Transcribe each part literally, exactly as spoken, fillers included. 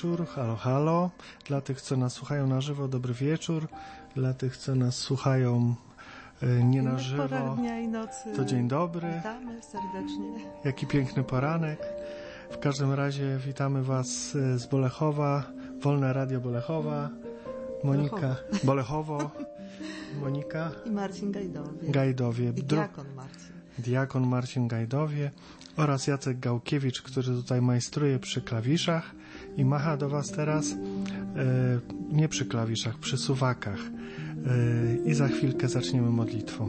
wieczór, halo, halo. Dla tych, co nas słuchają na żywo, dobry wieczór. Dla tych, co nas słuchają y, nie na żywo, porach dnia i nocy. To dzień dobry. Witamy serdecznie. Jaki piękny poranek. W każdym razie witamy Was z Bolechowa, Wolne Radio Bolechowa, Monika, Bolechowo, Monika i Marcin Gajdowie. Gajdowie. I diakon Marcin. Diakon Marcin Gajdowie oraz Jacek Gałkiewicz, który tutaj majstruje przy klawiszach i macha do Was teraz, e, nie przy klawiszach, przy suwakach. E, I za chwilkę zaczniemy modlitwą.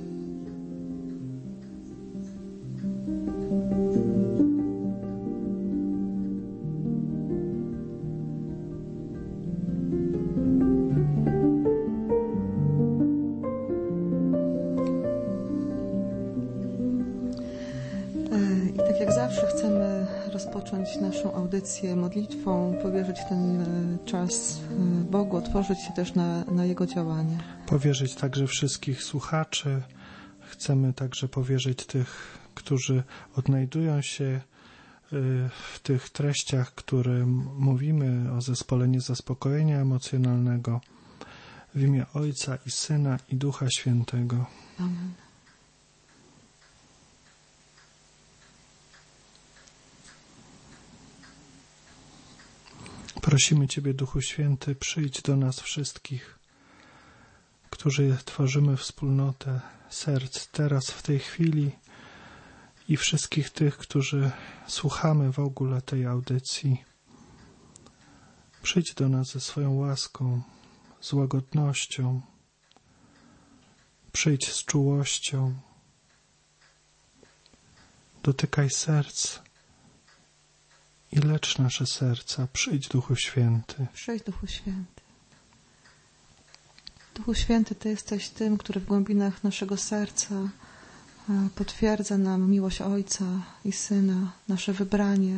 Rozpocząć naszą audycję modlitwą, powierzyć ten czas Bogu, otworzyć się też na, na Jego działanie. Powierzyć także wszystkich słuchaczy. Chcemy także powierzyć tych, którzy odnajdują się w tych treściach, które mówimy o zespole niezaspokojenia emocjonalnego. W imię Ojca i Syna i Ducha Świętego. Amen. Prosimy Ciebie, Duchu Święty, przyjdź do nas wszystkich, którzy tworzymy wspólnotę serc teraz, w tej chwili i wszystkich tych, którzy słuchamy w ogóle tej audycji. Przyjdź do nas ze swoją łaską, z łagodnością. Przyjdź z czułością. Dotykaj serc i lecz nasze serca. Przyjdź, Duchu Święty. Przyjdź, Duchu Święty. Duchu Święty, Ty jesteś tym, który w głębinach naszego serca potwierdza nam miłość Ojca i Syna, nasze wybranie.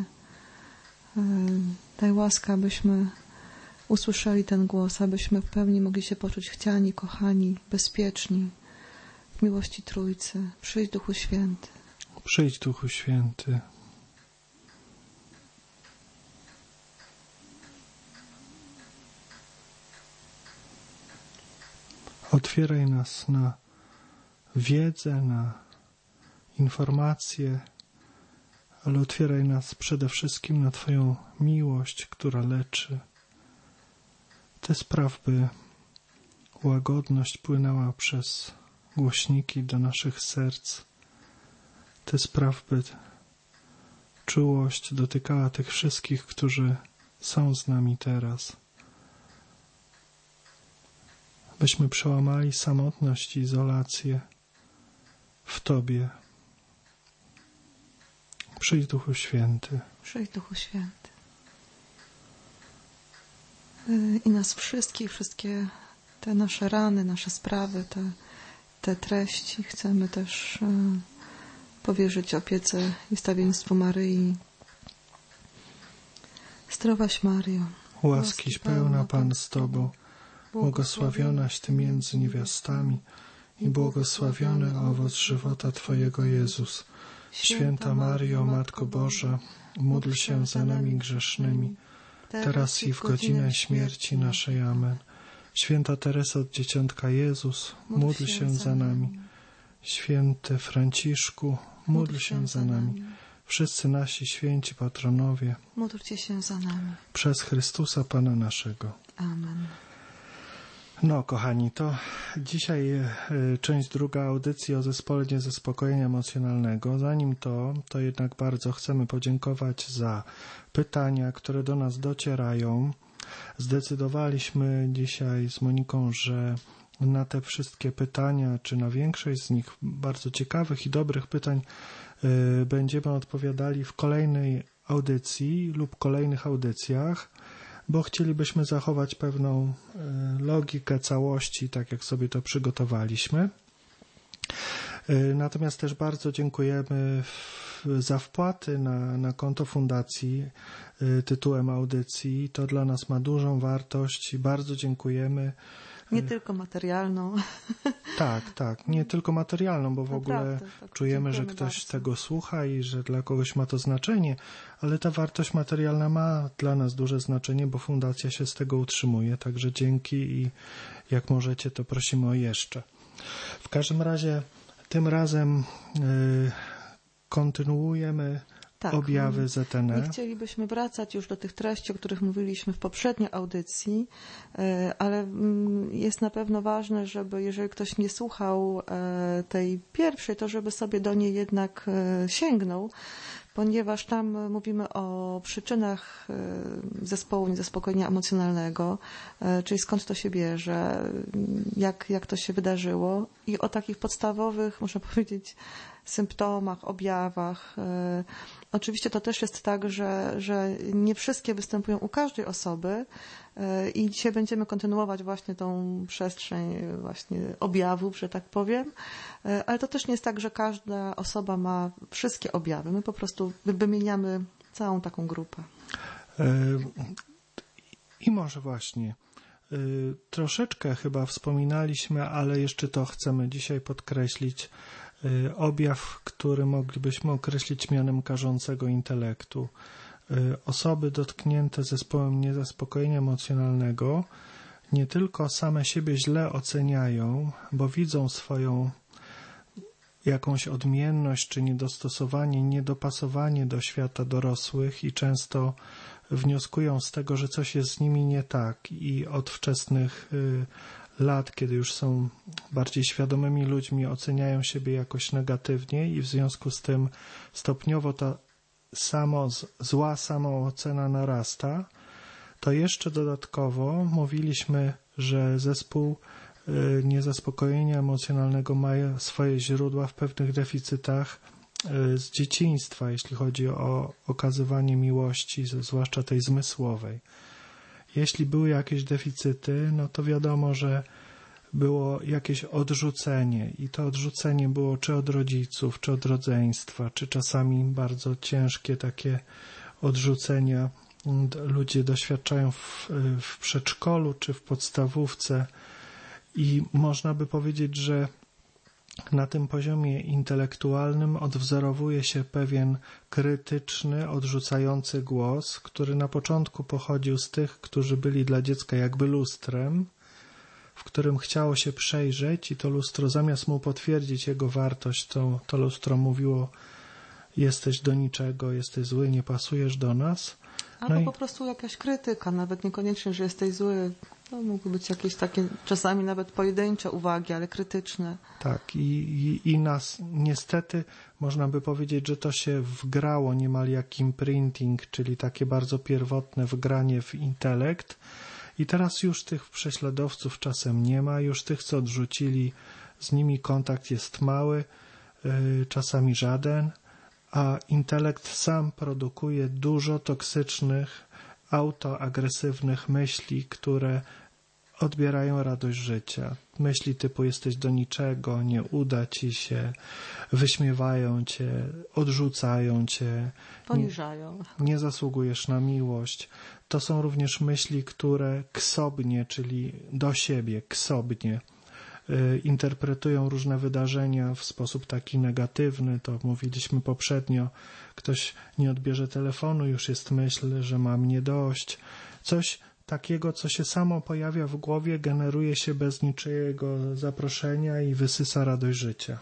Daj łaskę, abyśmy usłyszeli ten głos, abyśmy w pełni mogli się poczuć chciani, kochani, bezpieczni w miłości Trójcy. Przyjdź, Duchu Święty. Przyjdź, Duchu Święty. Otwieraj nas na wiedzę, na informacje, ale otwieraj nas przede wszystkim na Twoją miłość, która leczy. Ty spraw, by łagodność płynęła przez głośniki do naszych serc. Ty spraw, by czułość dotykała tych wszystkich, którzy są z nami teraz. Byśmy przełamali samotność i izolację w Tobie. Przyjdź, Duchu Święty. Przyjdź, Duchu Święty. I nas wszystkich, wszystkie te nasze rany, nasze sprawy, te, te treści chcemy też powierzyć opiece i stawienstwu Maryi. Zdrowaś Maryjo, łaskiś pełna Pan z Tobą, błogosławionaś Ty między niewiastami i błogosławiony owoc żywota Twojego Jezus. Święta Maryjo, Matko Boża, módl się za nami grzesznymi, teraz i w godzinę śmierci naszej. Amen. Święta Tereso od Dzieciątka Jezus, módl się za nami. Święty Franciszku, módl się za nami. Wszyscy nasi święci patronowie, módlcie się za nami. Przez Chrystusa Pana naszego. Amen. No, kochani, to dzisiaj y, część druga audycji o zespole niezaspokojenia emocjonalnego. Zanim to, to jednak bardzo chcemy podziękować za pytania, które do nas docierają. Zdecydowaliśmy dzisiaj z Moniką, że na te wszystkie pytania, czy na większość z nich bardzo ciekawych i dobrych pytań y, będziemy odpowiadali w kolejnej audycji lub kolejnych audycjach, bo chcielibyśmy zachować pewną logikę całości, tak jak sobie to przygotowaliśmy. Natomiast też bardzo dziękujemy za wpłaty na, na konto fundacji tytułem audycji. To dla nas ma dużą wartość i bardzo dziękujemy. Nie tylko materialną. Tak, tak, nie tylko materialną, bo w Naprawdę, ogóle tak, czujemy, że dziękujemy ktoś bardzo. tego słucha i że dla kogoś ma to znaczenie, ale ta wartość materialna ma dla nas duże znaczenie, bo fundacja się z tego utrzymuje, także dzięki i jak możecie, to prosimy o jeszcze. W każdym razie tym razem y, kontynuujemy Tak, objawy Z N E. Nie chcielibyśmy wracać już do tych treści, o których mówiliśmy w poprzedniej audycji, e, ale mm, jest na pewno ważne, żeby jeżeli ktoś nie słuchał e, tej pierwszej, to żeby sobie do niej jednak e, sięgnął, ponieważ tam mówimy o przyczynach e, zespołu niezaspokojenia emocjonalnego, e, czyli skąd to się bierze, jak, jak to się wydarzyło i o takich podstawowych, można powiedzieć, symptomach, objawach. E, Oczywiście to też jest tak, że, że nie wszystkie występują u każdej osoby e, i dzisiaj będziemy kontynuować właśnie tą przestrzeń właśnie objawów, że tak powiem, e, ale to też nie jest tak, że każda osoba ma wszystkie objawy. My po prostu wymieniamy całą taką grupę. I może właśnie troszeczkę chyba wspominaliśmy, ale jeszcze to chcemy dzisiaj podkreślić, objaw, który moglibyśmy określić mianem karzącego intelektu. Osoby dotknięte zespołem niezaspokojenia emocjonalnego nie tylko same siebie źle oceniają, bo widzą swoją jakąś odmienność czy niedostosowanie, niedopasowanie do świata dorosłych i często wnioskują z tego, że coś jest z nimi nie tak i od wczesnych lat, kiedy już są bardziej świadomymi ludźmi, oceniają siebie jakoś negatywnie i w związku z tym stopniowo ta samo, zła samoocena narasta, to jeszcze dodatkowo mówiliśmy, że zespół niezaspokojenia emocjonalnego ma swoje źródła w pewnych deficytach z dzieciństwa, jeśli chodzi o okazywanie miłości, zwłaszcza tej zmysłowej. Jeśli były jakieś deficyty, no to wiadomo, że było jakieś odrzucenie i to odrzucenie było czy od rodziców, czy od rodzeństwa, czy czasami bardzo ciężkie takie odrzucenia ludzie doświadczają w, w przedszkolu, czy w podstawówce i można by powiedzieć, że na tym poziomie intelektualnym odwzorowuje się pewien krytyczny, odrzucający głos, który na początku pochodził z tych, którzy byli dla dziecka jakby lustrem, w którym chciało się przejrzeć i to lustro zamiast mu potwierdzić jego wartość, to, to lustro mówiło: jesteś do niczego, jesteś zły, nie pasujesz do nas. Albo No i po prostu jakaś krytyka, nawet niekoniecznie, że jesteś zły. To mogły być jakieś takie czasami nawet pojedyncze uwagi, ale krytyczne. tak, i, i, i nas niestety można by powiedzieć, że to się wgrało niemal jak imprinting, czyli takie bardzo pierwotne wgranie w intelekt. I teraz już tych prześladowców czasem nie ma, już tych, co odrzucili, z nimi kontakt jest mały, yy, czasami żaden, a intelekt sam produkuje dużo toksycznych, autoagresywnych myśli, które odbierają radość życia. Myśli typu jesteś do niczego, nie uda ci się, wyśmiewają cię, odrzucają cię, Poniżają. Nie, nie zasługujesz na miłość. To są również myśli, które ksobnie, czyli do siebie, ksobnie, y, interpretują różne wydarzenia w sposób taki negatywny. To mówiliśmy poprzednio. Ktoś nie odbierze telefonu, już jest myśl, że ma mnie dość. Coś takiego, co się samo pojawia w głowie, generuje się bez niczyjego zaproszenia i wysysa radość życia.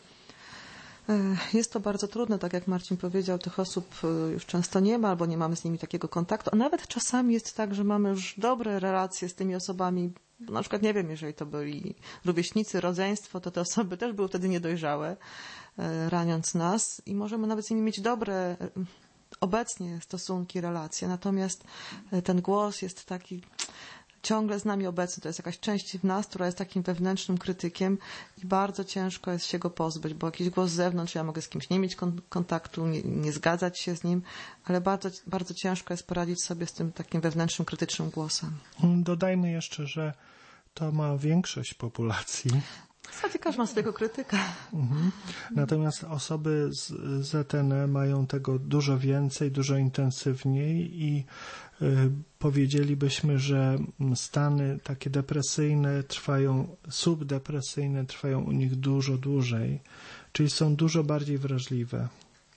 Jest to bardzo trudne, tak jak Marcin powiedział, tych osób już często nie ma, albo nie mamy z nimi takiego kontaktu, a nawet czasami jest tak, że mamy już dobre relacje z tymi osobami, na przykład, nie wiem, jeżeli to byli rówieśnicy, rodzeństwo, to te osoby też były wtedy niedojrzałe, raniąc nas i możemy nawet z nimi mieć dobre obecnie stosunki, relacje, natomiast ten głos jest taki ciągle z nami obecny, to jest jakaś część w nas, która jest takim wewnętrznym krytykiem i bardzo ciężko jest się go pozbyć, bo jakiś głos z zewnątrz, ja mogę z kimś nie mieć kon- kontaktu, nie, nie zgadzać się z nim, ale bardzo, bardzo ciężko jest poradzić sobie z tym takim wewnętrznym, krytycznym głosem. Dodajmy jeszcze, że to ma większość populacji. W zasadzie każdy ma swojego krytyka. Mhm. Natomiast osoby z Z N E mają tego dużo więcej, dużo intensywniej i powiedzielibyśmy, że stany takie depresyjne trwają, subdepresyjne trwają u nich dużo dłużej, czyli są dużo bardziej wrażliwe.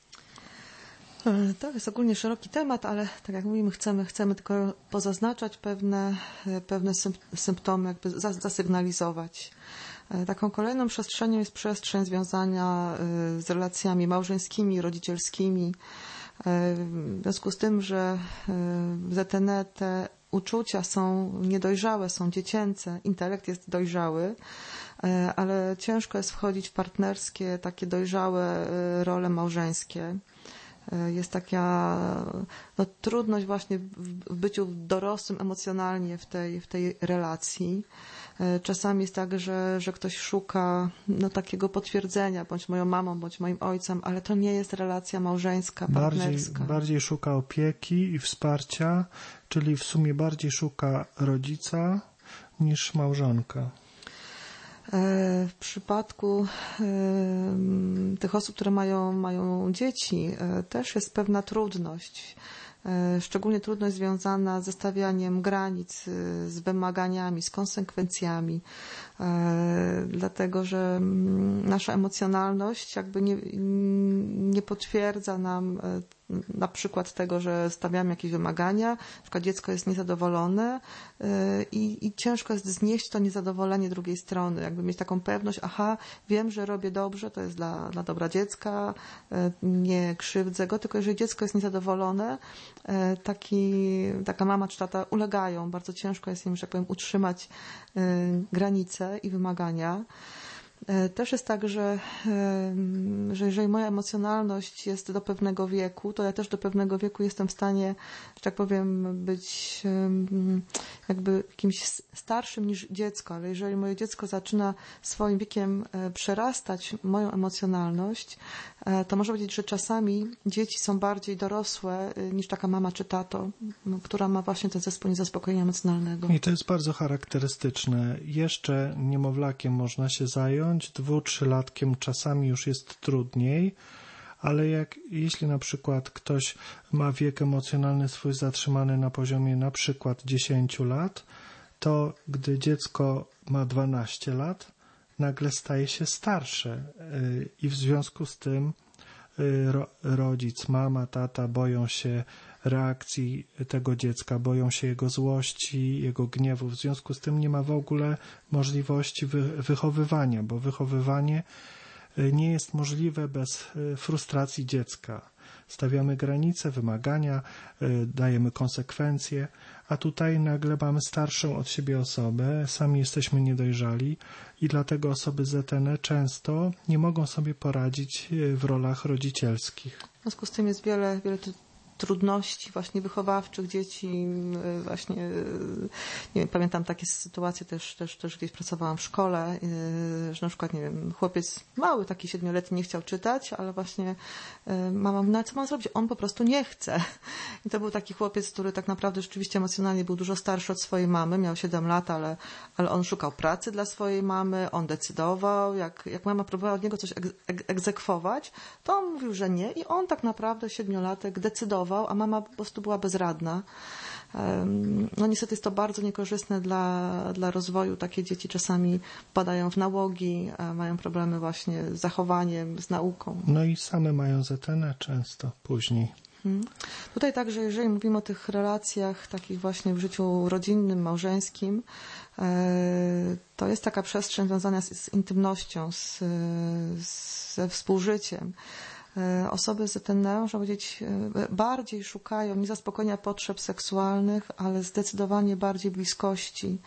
To jest ogólnie szeroki temat, ale tak jak mówimy, chcemy, chcemy tylko pozaznaczać pewne, pewne symptomy, jakby zasygnalizować. Taką kolejną przestrzenią jest przestrzeń związana z relacjami małżeńskimi, rodzicielskimi. W związku z tym, że w Z T N te uczucia są niedojrzałe, są dziecięce, intelekt jest dojrzały, ale ciężko jest wchodzić w partnerskie, takie dojrzałe role małżeńskie. Jest taka no, trudność właśnie w byciu dorosłym emocjonalnie w tej, w tej relacji. Czasami jest tak, że, że ktoś szuka no, takiego potwierdzenia, bądź moją mamą, bądź moim ojcem, ale to nie jest relacja małżeńska, partnerska. Bardziej, bardziej szuka opieki i wsparcia, czyli w sumie bardziej szuka rodzica niż małżonka. W przypadku tych osób, które mają, mają dzieci, też jest pewna trudność. Szczególnie trudność związana ze stawianiem granic, z wymaganiami, z konsekwencjami, dlatego że nasza emocjonalność jakby nie, nie potwierdza nam na przykład tego, że stawiamy jakieś wymagania, na przykład dziecko jest niezadowolone i, i ciężko jest znieść to niezadowolenie drugiej strony, jakby mieć taką pewność, aha, wiem, że robię dobrze, to jest dla, dla dobra dziecka, nie krzywdzę go, tylko jeżeli dziecko jest niezadowolone, taki, taka mama czy tata ulegają, bardzo ciężko jest im, że tak powiem, utrzymać granice i wymagania. Też jest tak, że, że jeżeli moja emocjonalność jest do pewnego wieku, to ja też do pewnego wieku jestem w stanie, że tak powiem, być jakby kimś starszym niż dziecko, ale jeżeli moje dziecko zaczyna swoim wiekiem przerastać moją emocjonalność, to można powiedzieć, że czasami dzieci są bardziej dorosłe niż taka mama czy tato, która ma właśnie ten zespół niezaspokojenia emocjonalnego. I to jest bardzo charakterystyczne. Jeszcze niemowlakiem można się zająć, dwu, trzylatkiem czasami już jest trudniej, ale jak, jeśli na przykład ktoś ma wiek emocjonalny swój zatrzymany na poziomie na przykład dziesięciu lat, to gdy dziecko ma dwanaście lat, nagle staje się starsze i w związku z tym ro, rodzic, mama, tata boją się reakcji tego dziecka, boją się jego złości, jego gniewu. W związku z tym nie ma w ogóle możliwości wy, wychowywania, bo wychowywanie nie jest możliwe bez frustracji dziecka. Stawiamy granice, wymagania, dajemy konsekwencje, a tutaj nagle mamy starszą od siebie osobę, sami jesteśmy niedojrzali i dlatego osoby Z T N często nie mogą sobie poradzić w rolach rodzicielskich. W związku z tym jest wiele, wiele trudności właśnie wychowawczych dzieci, właśnie, nie wiem, pamiętam takie sytuacje, też, też, też gdzieś pracowałam w szkole, że na przykład, nie wiem, chłopiec mały, taki siedmioletni nie chciał czytać, ale właśnie mama mówi, no co mam zrobić? On po prostu nie chce. I to był taki chłopiec, który tak naprawdę rzeczywiście emocjonalnie był dużo starszy od swojej mamy, miał siedem lat, ale, ale on szukał pracy dla swojej mamy, on decydował, jak, jak mama próbowała od niego coś egz- egzekwować, to on mówił, że nie i on tak naprawdę, siedmiolatek, decydował, a mama po prostu była bezradna. No niestety jest to bardzo niekorzystne dla, dla rozwoju. Takie dzieci czasami wpadają w nałogi, mają problemy właśnie z zachowaniem, z nauką. No i same mają Z T N często później. Hmm. Tutaj także, jeżeli mówimy o tych relacjach takich właśnie w życiu rodzinnym, małżeńskim, to jest taka przestrzeń związana z, z intymnością, z, ze współżyciem. Osoby z Z T N, można powiedzieć, bardziej szukają nie zaspokojenia potrzeb seksualnych, ale zdecydowanie bardziej bliskości.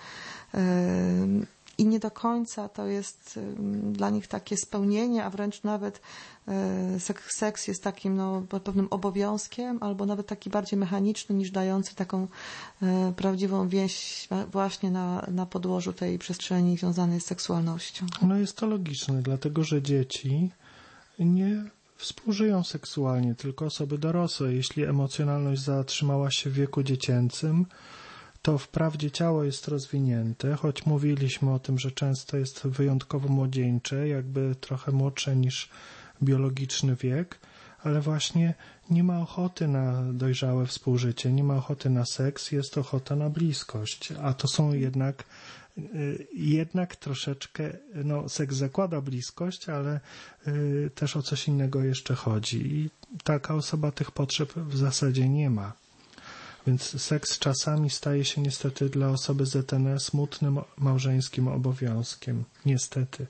I nie do końca to jest dla nich takie spełnienie, a wręcz nawet seks jest takim no, pewnym obowiązkiem, albo nawet taki bardziej mechaniczny niż dający taką prawdziwą więź właśnie na, na podłożu tej przestrzeni związanej z seksualnością. No jest to logiczne, dlatego że dzieci nie współżyją seksualnie, tylko osoby dorosłe. Jeśli emocjonalność zatrzymała się w wieku dziecięcym, to wprawdzie ciało jest rozwinięte, choć mówiliśmy o tym, że często jest wyjątkowo młodzieńcze, jakby trochę młodsze niż biologiczny wiek, ale właśnie nie ma ochoty na dojrzałe współżycie, nie ma ochoty na seks, jest ochota na bliskość, a to są jednak jednak troszeczkę, no seks zakłada bliskość, ale y, też o coś innego jeszcze chodzi i taka osoba tych potrzeb w zasadzie nie ma. Więc seks czasami staje się niestety dla osoby z Z T N smutnym małżeńskim obowiązkiem. Niestety.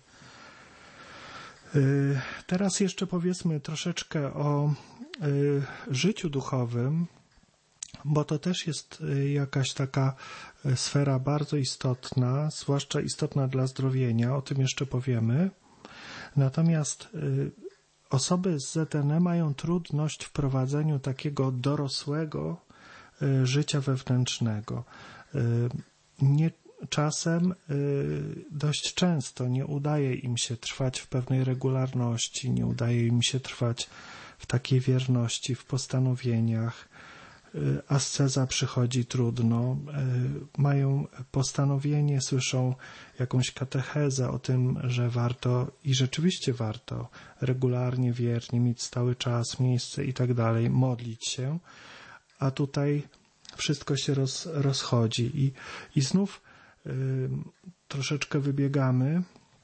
Y, teraz jeszcze powiedzmy troszeczkę o y, życiu duchowym, bo to też jest jakaś taka sfera bardzo istotna, zwłaszcza istotna dla zdrowienia, o tym jeszcze powiemy. Natomiast osoby z Z T N mają trudność w prowadzeniu takiego dorosłego życia wewnętrznego. Nie, czasem dość często nie udaje im się trwać w pewnej regularności, nie udaje im się trwać w takiej wierności, w postanowieniach. Asceza przychodzi trudno, mają postanowienie, słyszą jakąś katechezę o tym, że warto i rzeczywiście warto regularnie, wiernie mieć stały czas, miejsce i tak dalej, modlić się, a tutaj wszystko się roz, rozchodzi i, i znów y, troszeczkę wybiegamy,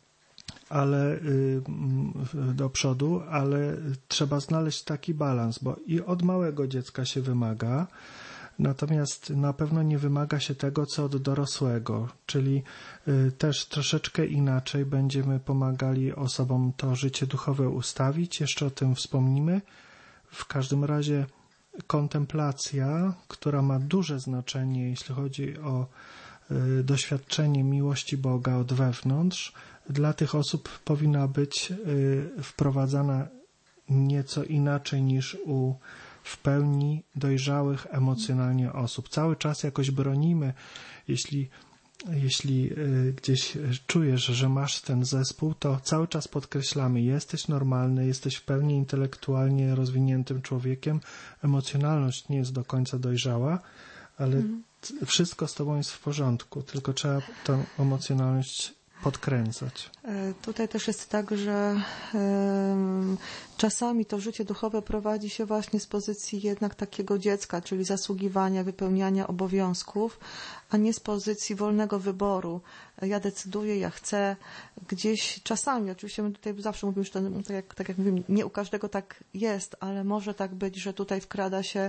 ale y, do przodu, ale trzeba znaleźć taki balans, bo i od małego dziecka się wymaga, natomiast na pewno nie wymaga się tego, co od dorosłego, czyli y, też troszeczkę inaczej będziemy pomagali osobom to życie duchowe ustawić, jeszcze o tym wspomnimy. W każdym razie kontemplacja, która ma duże znaczenie, jeśli chodzi o y, doświadczenie miłości Boga od wewnątrz, dla tych osób powinna być y, wprowadzana nieco inaczej niż u w pełni dojrzałych emocjonalnie osób. Cały czas jakoś bronimy, jeśli, jeśli y, gdzieś czujesz, że masz ten zespół, to cały czas podkreślamy, jesteś normalny, jesteś w pełni intelektualnie rozwiniętym człowiekiem, emocjonalność nie jest do końca dojrzała, ale mm. wszystko z tobą jest w porządku, tylko trzeba tę emocjonalność podkręcać. Tutaj też jest tak, że um, czasami to życie duchowe prowadzi się właśnie z pozycji jednak takiego dziecka, czyli zasługiwania, wypełniania obowiązków, a nie z pozycji wolnego wyboru. Ja decyduję, ja chcę. Gdzieś czasami, oczywiście my tutaj zawsze mówimy, że to, tak jak, tak jak mówimy, nie u każdego tak jest, ale może tak być, że tutaj wkrada się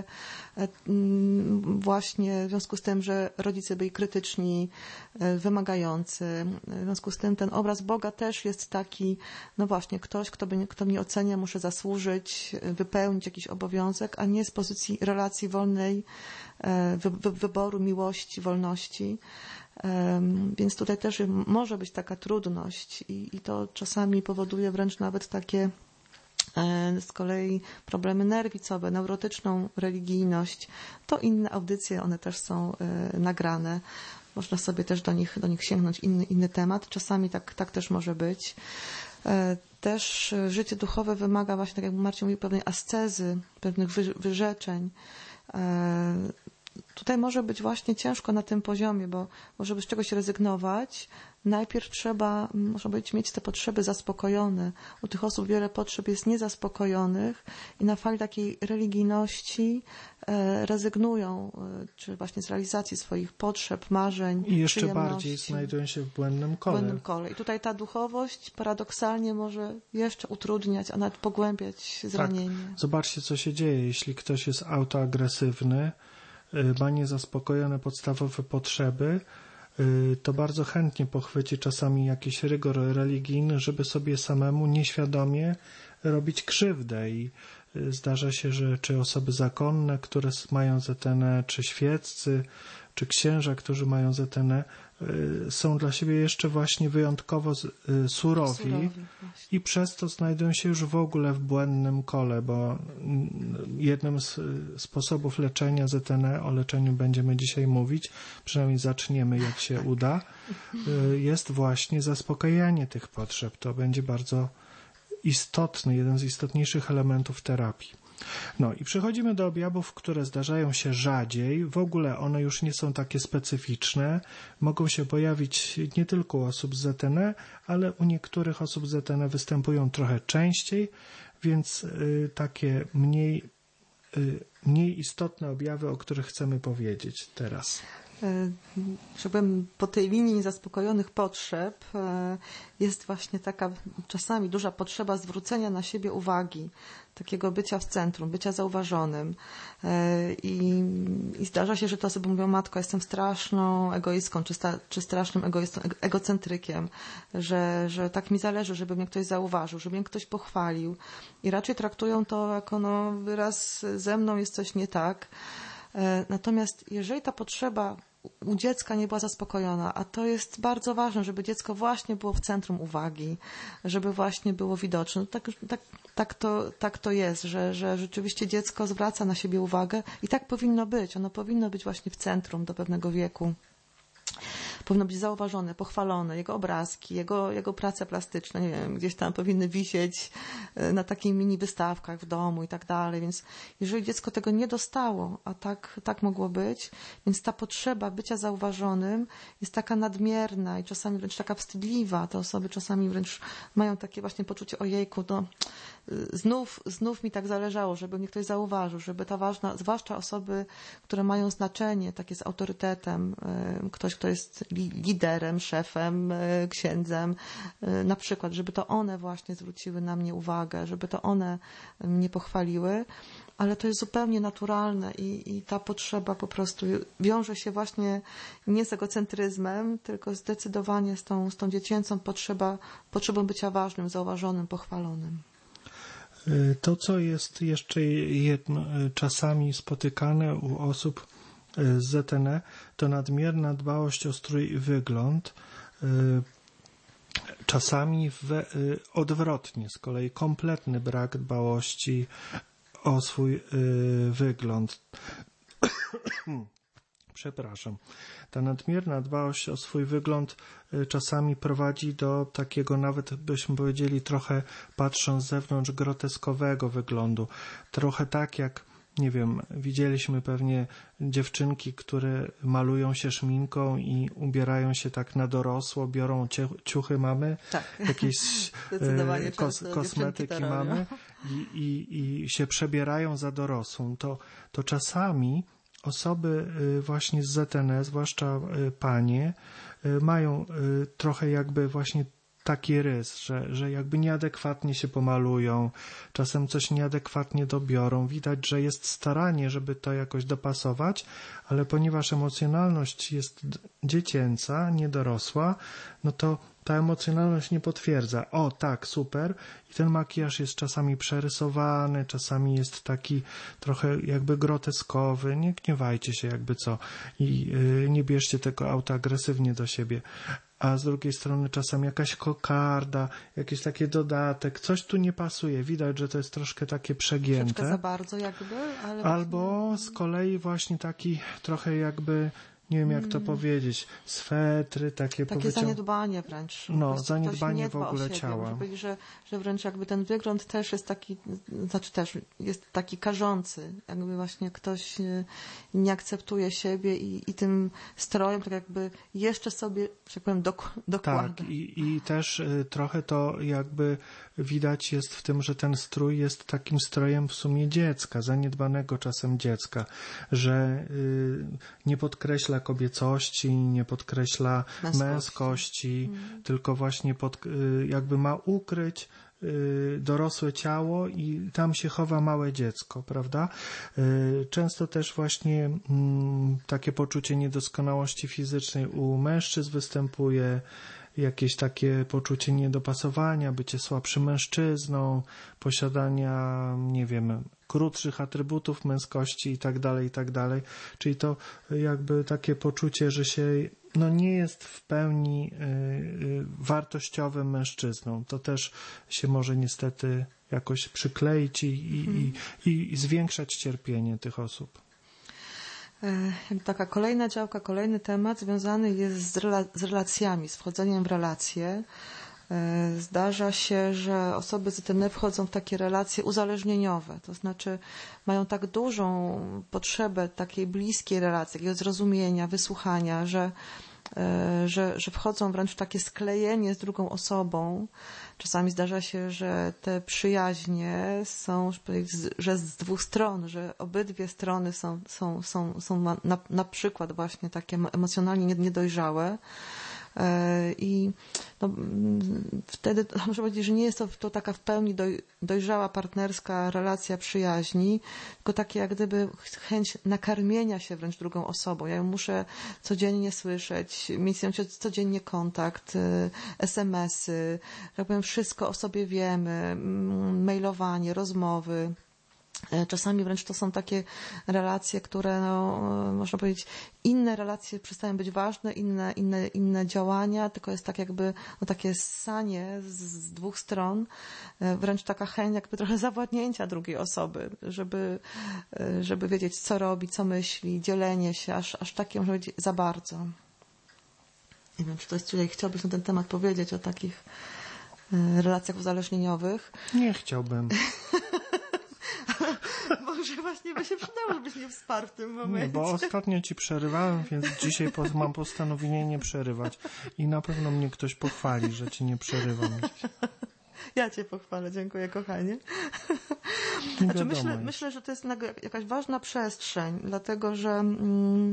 właśnie w związku z tym, że rodzice byli krytyczni, wymagający. W związku z tym ten obraz Boga też jest taki, no właśnie, ktoś, kto, by, kto mnie ocenia, muszę zasłużyć, wypełnić jakiś obowiązek, a nie z pozycji relacji wolnej, wy, wy, wyboru, miłości, wolności. Więc tutaj też może być taka trudność i, i to czasami powoduje wręcz nawet takie z kolei problemy nerwicowe, neurotyczną religijność. To inne audycje, one też są nagrane. Można sobie też do nich, do nich sięgnąć, inny, inny temat. Czasami tak, tak też może być. Też życie duchowe wymaga właśnie, tak jak Marcin mówił, pewnej ascezy, pewnych wyrzeczeń. Tutaj może być właśnie ciężko na tym poziomie, bo żeby z czegoś rezygnować, najpierw trzeba, może być, mieć te potrzeby zaspokojone. U tych osób wiele potrzeb jest niezaspokojonych i na fali takiej religijności e, rezygnują, e, czy właśnie z realizacji swoich potrzeb, marzeń, i jeszcze bardziej znajdują się w błędnym kole. błędnym kole. I tutaj ta duchowość paradoksalnie może jeszcze utrudniać, a nawet pogłębiać zranienie. Tak. Zobaczcie, co się dzieje, jeśli ktoś jest autoagresywny, ma niezaspokojone podstawowe potrzeby, to bardzo chętnie pochwyci czasami jakiś rygor religijny, żeby sobie samemu nieświadomie robić krzywdę i zdarza się, że czy osoby zakonne, które mają Z T N, czy świeccy, czy księża, którzy mają Z T N, są dla siebie jeszcze właśnie wyjątkowo surowi, surowi i przez to znajdują się już w ogóle w błędnym kole, bo jednym z sposobów leczenia Z T N, o leczeniu będziemy dzisiaj mówić, przynajmniej zaczniemy, jak się uda, jest właśnie zaspokajanie tych potrzeb. To będzie bardzo istotny, jeden z istotniejszych elementów terapii. No i przechodzimy do objawów, które zdarzają się rzadziej. W ogóle one już nie są takie specyficzne. Mogą się pojawić nie tylko u osób z Z T N, ale u niektórych osób z Z T N występują trochę częściej, więc y, takie mniej mniej istotne objawy, o których chcemy powiedzieć teraz? Że powiem, po tej linii niezaspokojonych potrzeb jest właśnie taka czasami duża potrzeba zwrócenia na siebie uwagi, takiego bycia w centrum, bycia zauważonym. I, i zdarza się, że te osoby mówią: matko, jestem straszną egoistką, czy, sta, czy strasznym egoistą, egocentrykiem, że, że tak mi zależy, żeby mnie ktoś zauważył, żeby mnie ktoś pochwalił. I raczej traktują to jako no, wyraz: ze mną jest coś nie tak. Natomiast jeżeli ta potrzeba u dziecka nie była zaspokojona, a to jest bardzo ważne, żeby dziecko właśnie było w centrum uwagi, żeby właśnie było widoczne. Tak, tak, tak, to, tak to jest, że, że rzeczywiście dziecko zwraca na siebie uwagę i tak powinno być. Ono powinno być właśnie w centrum do pewnego wieku. Powinno być zauważone, pochwalone, jego obrazki, jego, jego prace plastyczne, nie wiem, gdzieś tam powinny wisieć na takich mini wystawkach w domu i tak dalej, więc jeżeli dziecko tego nie dostało, a tak, tak mogło być, więc ta potrzeba bycia zauważonym jest taka nadmierna i czasami wręcz taka wstydliwa. Te osoby czasami wręcz mają takie właśnie poczucie: ojejku, no znów, znów mi tak zależało, żeby mnie ktoś zauważył, żeby ta ważna, zwłaszcza osoby, które mają znaczenie, takie z autorytetem, ktoś, kto jest liderem, szefem, księdzem, na przykład, żeby to one właśnie zwróciły na mnie uwagę, żeby to one mnie pochwaliły, ale to jest zupełnie naturalne i, i ta potrzeba po prostu wiąże się właśnie nie z egocentryzmem, tylko zdecydowanie z tą, z tą dziecięcą potrzeba, potrzebą bycia ważnym, zauważonym, pochwalonym. To, co jest jeszcze jedno, czasami spotykane u osób z Z T N, to nadmierna dbałość o strój i wygląd. Czasami we, odwrotnie, z kolei kompletny brak dbałości o swój wygląd. Przepraszam. Ta nadmierna dbałość o swój wygląd czasami prowadzi do takiego, nawet byśmy powiedzieli, trochę patrząc z zewnątrz, groteskowego wyglądu. Trochę tak jak, nie wiem, widzieliśmy pewnie dziewczynki, które malują się szminką i ubierają się tak na dorosło, biorą ciuchy mamy, tak. jakieś kos, kosmetyki mamy i, i, i się przebierają za dorosłą. To, to czasami osoby właśnie z Z T N, zwłaszcza panie, mają trochę jakby właśnie taki rys, że, że jakby nieadekwatnie się pomalują, czasem coś nieadekwatnie dobiorą. Widać, że jest staranie, żeby to jakoś dopasować, ale ponieważ emocjonalność jest dziecięca, niedorosła, no to ta emocjonalność nie potwierdza. O, tak, super. I ten makijaż jest czasami przerysowany, czasami jest taki trochę jakby groteskowy. Nie gniewajcie się jakby co i yy, nie bierzcie tego auta agresywnie do siebie. A z drugiej strony czasami jakaś kokarda, jakiś taki dodatek, coś tu nie pasuje. Widać, że to jest troszkę takie przegięte. Troszkę za bardzo jakby, ale... Albo z kolei właśnie taki trochę jakby, nie wiem jak to powiedzieć, swetry, takie Takie powiedzą... zaniedbanie wręcz. No, zaniedbanie w ogóle ciała. Żeby, że, że wręcz jakby ten wygląd też jest taki, znaczy też jest taki karzący. Jakby właśnie ktoś nie akceptuje siebie i, i tym strojem tak jakby jeszcze sobie, że tak powiem, dok, dokłada. Tak, i, i też y, trochę to jakby widać jest w tym, że ten strój jest takim strojem w sumie dziecka, zaniedbanego czasem dziecka, że y, nie podkreśla kobiecości, nie podkreśla męskości, męskości hmm. tylko właśnie pod, y, jakby ma ukryć y, dorosłe ciało i tam się chowa małe dziecko, prawda? Y, często też właśnie y, takie poczucie niedoskonałości fizycznej u mężczyzn występuje, jakieś takie poczucie niedopasowania, bycie słabszym mężczyzną, posiadania, nie wiem, krótszych atrybutów męskości i tak dalej, i tak dalej. Czyli to jakby takie poczucie, że się no nie jest w pełni y, y, wartościowym mężczyzną. To też się może niestety jakoś przykleić i, i, hmm. i, i zwiększać cierpienie tych osób. Taka kolejna działka, kolejny temat związany jest z, rela- z relacjami, z wchodzeniem w relacje. Zdarza się, że osoby z Z T N wchodzą w takie relacje uzależnieniowe, to znaczy mają tak dużą potrzebę takiej bliskiej relacji, takiego zrozumienia, wysłuchania, że że, że wchodzą wręcz w takie sklejenie z drugą osobą. Czasami zdarza się, że te przyjaźnie są, że z dwóch stron, że obydwie strony są, są, są, są na, na przykład właśnie takie emocjonalnie niedojrzałe. I no, wtedy muszę powiedzieć, że nie jest to, to taka w pełni doj, dojrzała partnerska relacja przyjaźni, tylko takie jak gdyby chęć nakarmienia się wręcz drugą osobą. Ja ją muszę codziennie słyszeć, mieć z nią codziennie kontakt, es em esy, tak powiem, wszystko o sobie wiemy, mailowanie, rozmowy. Czasami wręcz to są takie relacje, które, no, można powiedzieć, inne relacje przestają być ważne, inne, inne, inne działania, tylko jest tak jakby no, takie ssanie z, z dwóch stron, wręcz taka chęć jakby trochę zawładnięcia drugiej osoby, żeby, żeby wiedzieć, co robi, co myśli, dzielenie się, aż, aż takie, można powiedzieć, za bardzo. Nie wiem, czy to jest, czy chciałbyś na ten temat powiedzieć o takich relacjach uzależnieniowych? Nie chciałbym. Może właśnie by się przydało, żebyś nie wsparł w tym momencie. Nie, bo ostatnio ci przerywałem, więc dzisiaj mam postanowienie nie przerywać. I na pewno mnie ktoś pochwali, że ci nie przerywam. Ja cię pochwalę, dziękuję kochanie. Znaczy, myślę, myślę, że to jest jakaś ważna przestrzeń, dlatego że, mm,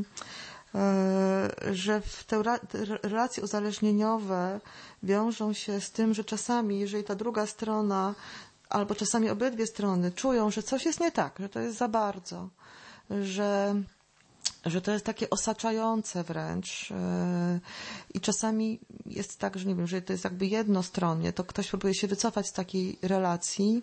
że w te relacje uzależnieniowe wiążą się z tym, że czasami, jeżeli ta druga strona albo czasami obydwie strony czują, że coś jest nie tak, że to jest za bardzo, że, że to jest takie osaczające wręcz i czasami jest tak, że nie wiem, że to jest jakby jednostronnie, to ktoś próbuje się wycofać z takiej relacji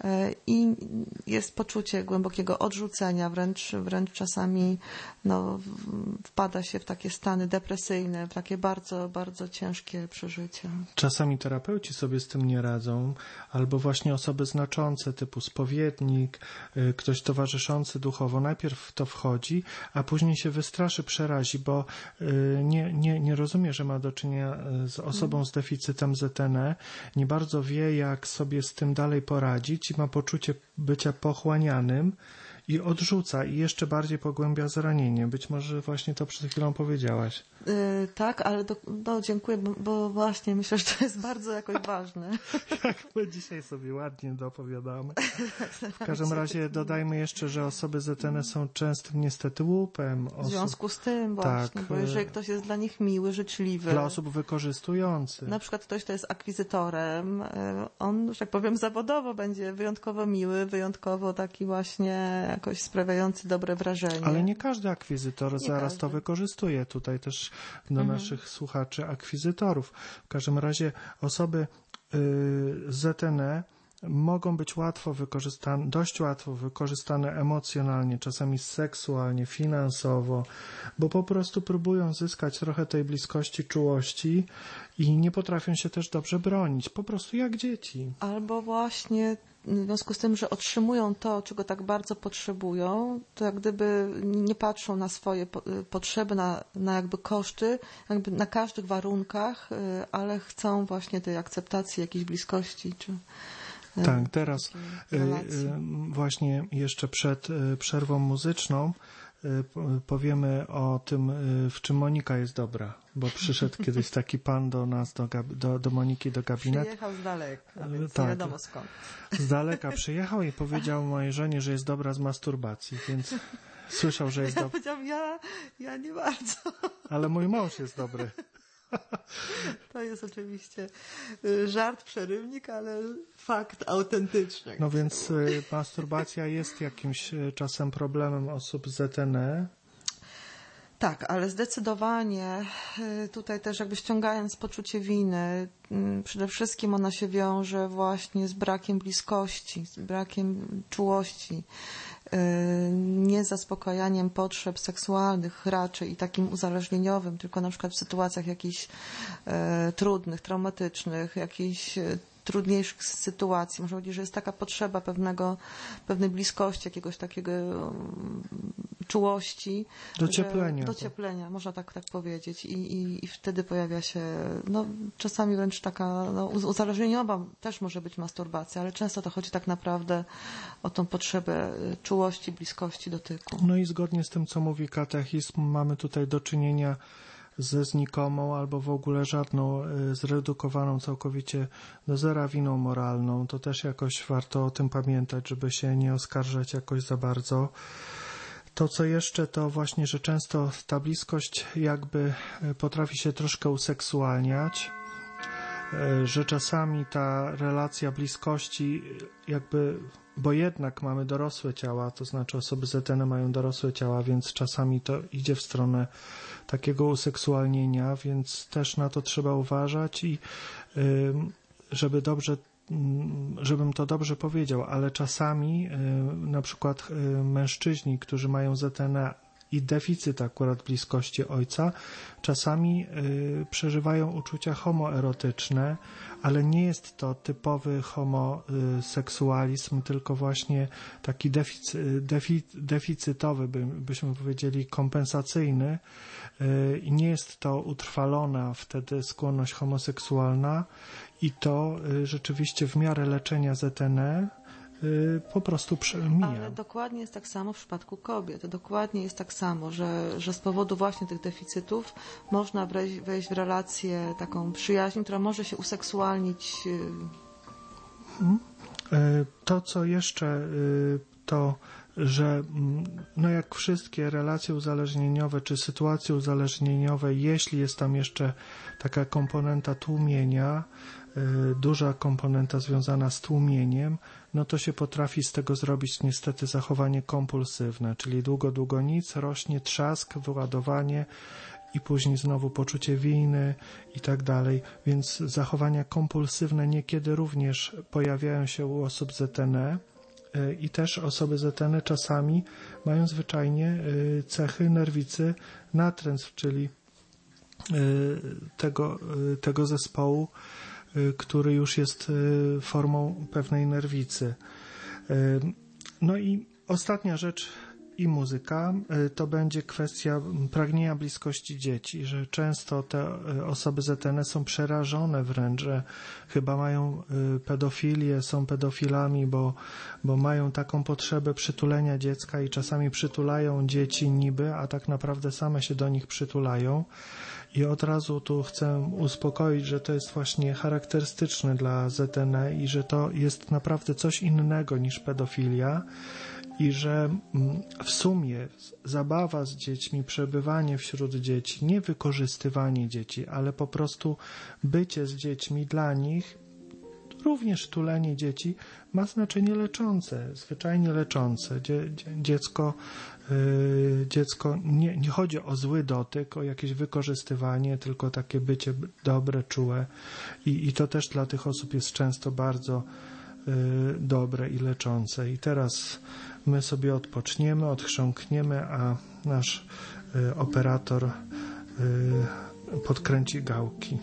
i jest poczucie głębokiego odrzucenia, wręcz, wręcz czasami no, wpada się w takie stany depresyjne, w takie bardzo, bardzo ciężkie przeżycia. Czasami terapeuci sobie z tym nie radzą, albo właśnie osoby znaczące typu spowiednik, ktoś towarzyszący duchowo, najpierw w to wchodzi, a później się wystraszy, przerazi, bo nie, nie, nie rozumie, że ma do czynienia z osobą z deficytem zet en e, nie bardzo wie, jak sobie z tym dalej poradzić i ma poczucie bycia pochłanianym i odrzuca i jeszcze bardziej pogłębia zranienie. Być może właśnie to przed chwilą powiedziałaś. Yy, tak, ale do, no, dziękuję, bo, bo właśnie myślę, że to jest bardzo jakoś ważne. Jak my dzisiaj sobie ładnie dopowiadamy. W każdym razie dodajmy jeszcze, że osoby z zet en e są częstym niestety łupem. Osób... W związku z tym właśnie, tak, bo jeżeli ktoś jest dla nich miły, życzliwy. Dla osób wykorzystujących. Na przykład ktoś, kto jest akwizytorem, on, że tak powiem, zawodowo będzie wyjątkowo miły, wyjątkowo taki właśnie jakoś sprawiający dobre wrażenie. Ale nie każdy akwizytor nie zaraz każdy. to wykorzystuje. Tutaj też do mhm. naszych słuchaczy akwizytorów. W każdym razie osoby y, z zet en e mogą być łatwo wykorzystane, dość łatwo wykorzystane emocjonalnie, czasami seksualnie, finansowo, bo po prostu próbują zyskać trochę tej bliskości, czułości i nie potrafią się też dobrze bronić, po prostu jak dzieci. Albo właśnie w związku z tym, że otrzymują to, czego tak bardzo potrzebują, to jak gdyby nie patrzą na swoje potrzeby, na, na jakby koszty, jakby na każdych warunkach, ale chcą właśnie tej akceptacji, jakiejś bliskości, czy tak, teraz właśnie jeszcze przed przerwą muzyczną powiemy o tym, w czym Monika jest dobra, bo przyszedł kiedyś taki pan do nas, do, do, do Moniki, do gabinetu. Przyjechał z daleka, więc tak, nie wiadomo skąd. Z daleka przyjechał i powiedział mojej żonie, że jest dobra z masturbacji, więc słyszał, że jest ja dobra. Powiedziałam, ja, ja nie bardzo. Ale mój mąż jest dobry. To jest oczywiście żart, przerywnik, ale fakt autentyczny. No więc y, masturbacja jest jakimś y, czasem problemem osób z zet en e. Tak, ale zdecydowanie y, tutaj też jakby ściągając poczucie winy, y, przede wszystkim ona się wiąże właśnie z brakiem bliskości, z brakiem czułości, niezaspokajaniem potrzeb seksualnych raczej i takim uzależnieniowym, tylko na przykład w sytuacjach jakichś e, trudnych, traumatycznych, jakichś e, trudniejszych sytuacji. Można powiedzieć, że jest taka potrzeba pewnego, pewnej bliskości, jakiegoś takiego um, czułości. Docieplenia. Docieplenia, można tak, tak powiedzieć. I, i, i wtedy pojawia się, no czasami wręcz taka no, uzależnieniowa też może być masturbacja, ale często to chodzi tak naprawdę o tą potrzebę czułości, bliskości, dotyku. No i zgodnie z tym, co mówi katechizm, mamy tutaj do czynienia ze znikomą albo w ogóle żadną, zredukowaną całkowicie do zera winą moralną. To też jakoś warto o tym pamiętać, żeby się nie oskarżać jakoś za bardzo. To, co jeszcze, to właśnie, że często ta bliskość jakby potrafi się troszkę useksualniać, że czasami ta relacja bliskości jakby, bo jednak mamy dorosłe ciała, to znaczy osoby z E T N mają dorosłe ciała, więc czasami to idzie w stronę takiego useksualnienia, więc też na to trzeba uważać i żeby dobrze, żebym to dobrze powiedział, ale czasami na przykład mężczyźni, którzy mają Z T N i deficyt akurat bliskości ojca, czasami y, przeżywają uczucia homoerotyczne, ale nie jest to typowy homoseksualizm, tylko właśnie taki deficy, defi, deficytowy, by, byśmy powiedzieli, kompensacyjny y, i nie jest to utrwalona wtedy skłonność homoseksualna i to y, rzeczywiście w miarę leczenia Z T N po prostu mija. Ale dokładnie jest tak samo w przypadku kobiet. Dokładnie jest tak samo, że, że z powodu właśnie tych deficytów można wejść, wejść w relację taką przyjaźń, która może się useksualnić. To, co jeszcze, to, że no jak wszystkie relacje uzależnieniowe czy sytuacje uzależnieniowe, jeśli jest tam jeszcze taka komponenta tłumienia, duża komponenta związana z tłumieniem, no to się potrafi z tego zrobić niestety zachowanie kompulsywne, czyli długo, długo nic, rośnie trzask, wyładowanie i później znowu poczucie winy i tak dalej, więc zachowania kompulsywne niekiedy również pojawiają się u osób z E T N i też osoby z E T N czasami mają zwyczajnie cechy nerwicy natręstw, czyli tego, tego zespołu, który już jest formą pewnej nerwicy. No i ostatnia rzecz i muzyka, to będzie kwestia pragnienia bliskości dzieci, że często te osoby z E T N są przerażone wręcz, że chyba mają pedofilię, są pedofilami, bo, bo mają taką potrzebę przytulenia dziecka i czasami przytulają dzieci niby, a tak naprawdę same się do nich przytulają. I od razu tu chcę uspokoić, że to jest właśnie charakterystyczne dla Z T N i że to jest naprawdę coś innego niż pedofilia i że w sumie zabawa z dziećmi, przebywanie wśród dzieci, nie wykorzystywanie dzieci, ale po prostu bycie z dziećmi dla nich, również tulenie dzieci ma znaczenie leczące, zwyczajnie leczące. Dzie, dziecko yy, dziecko nie, nie chodzi o zły dotyk, o jakieś wykorzystywanie, tylko takie bycie dobre, czułe i, i to też dla tych osób jest często bardzo yy, dobre i leczące. I teraz my sobie odpoczniemy, odchrząkniemy, a nasz yy, operator yy, podkręci gałki.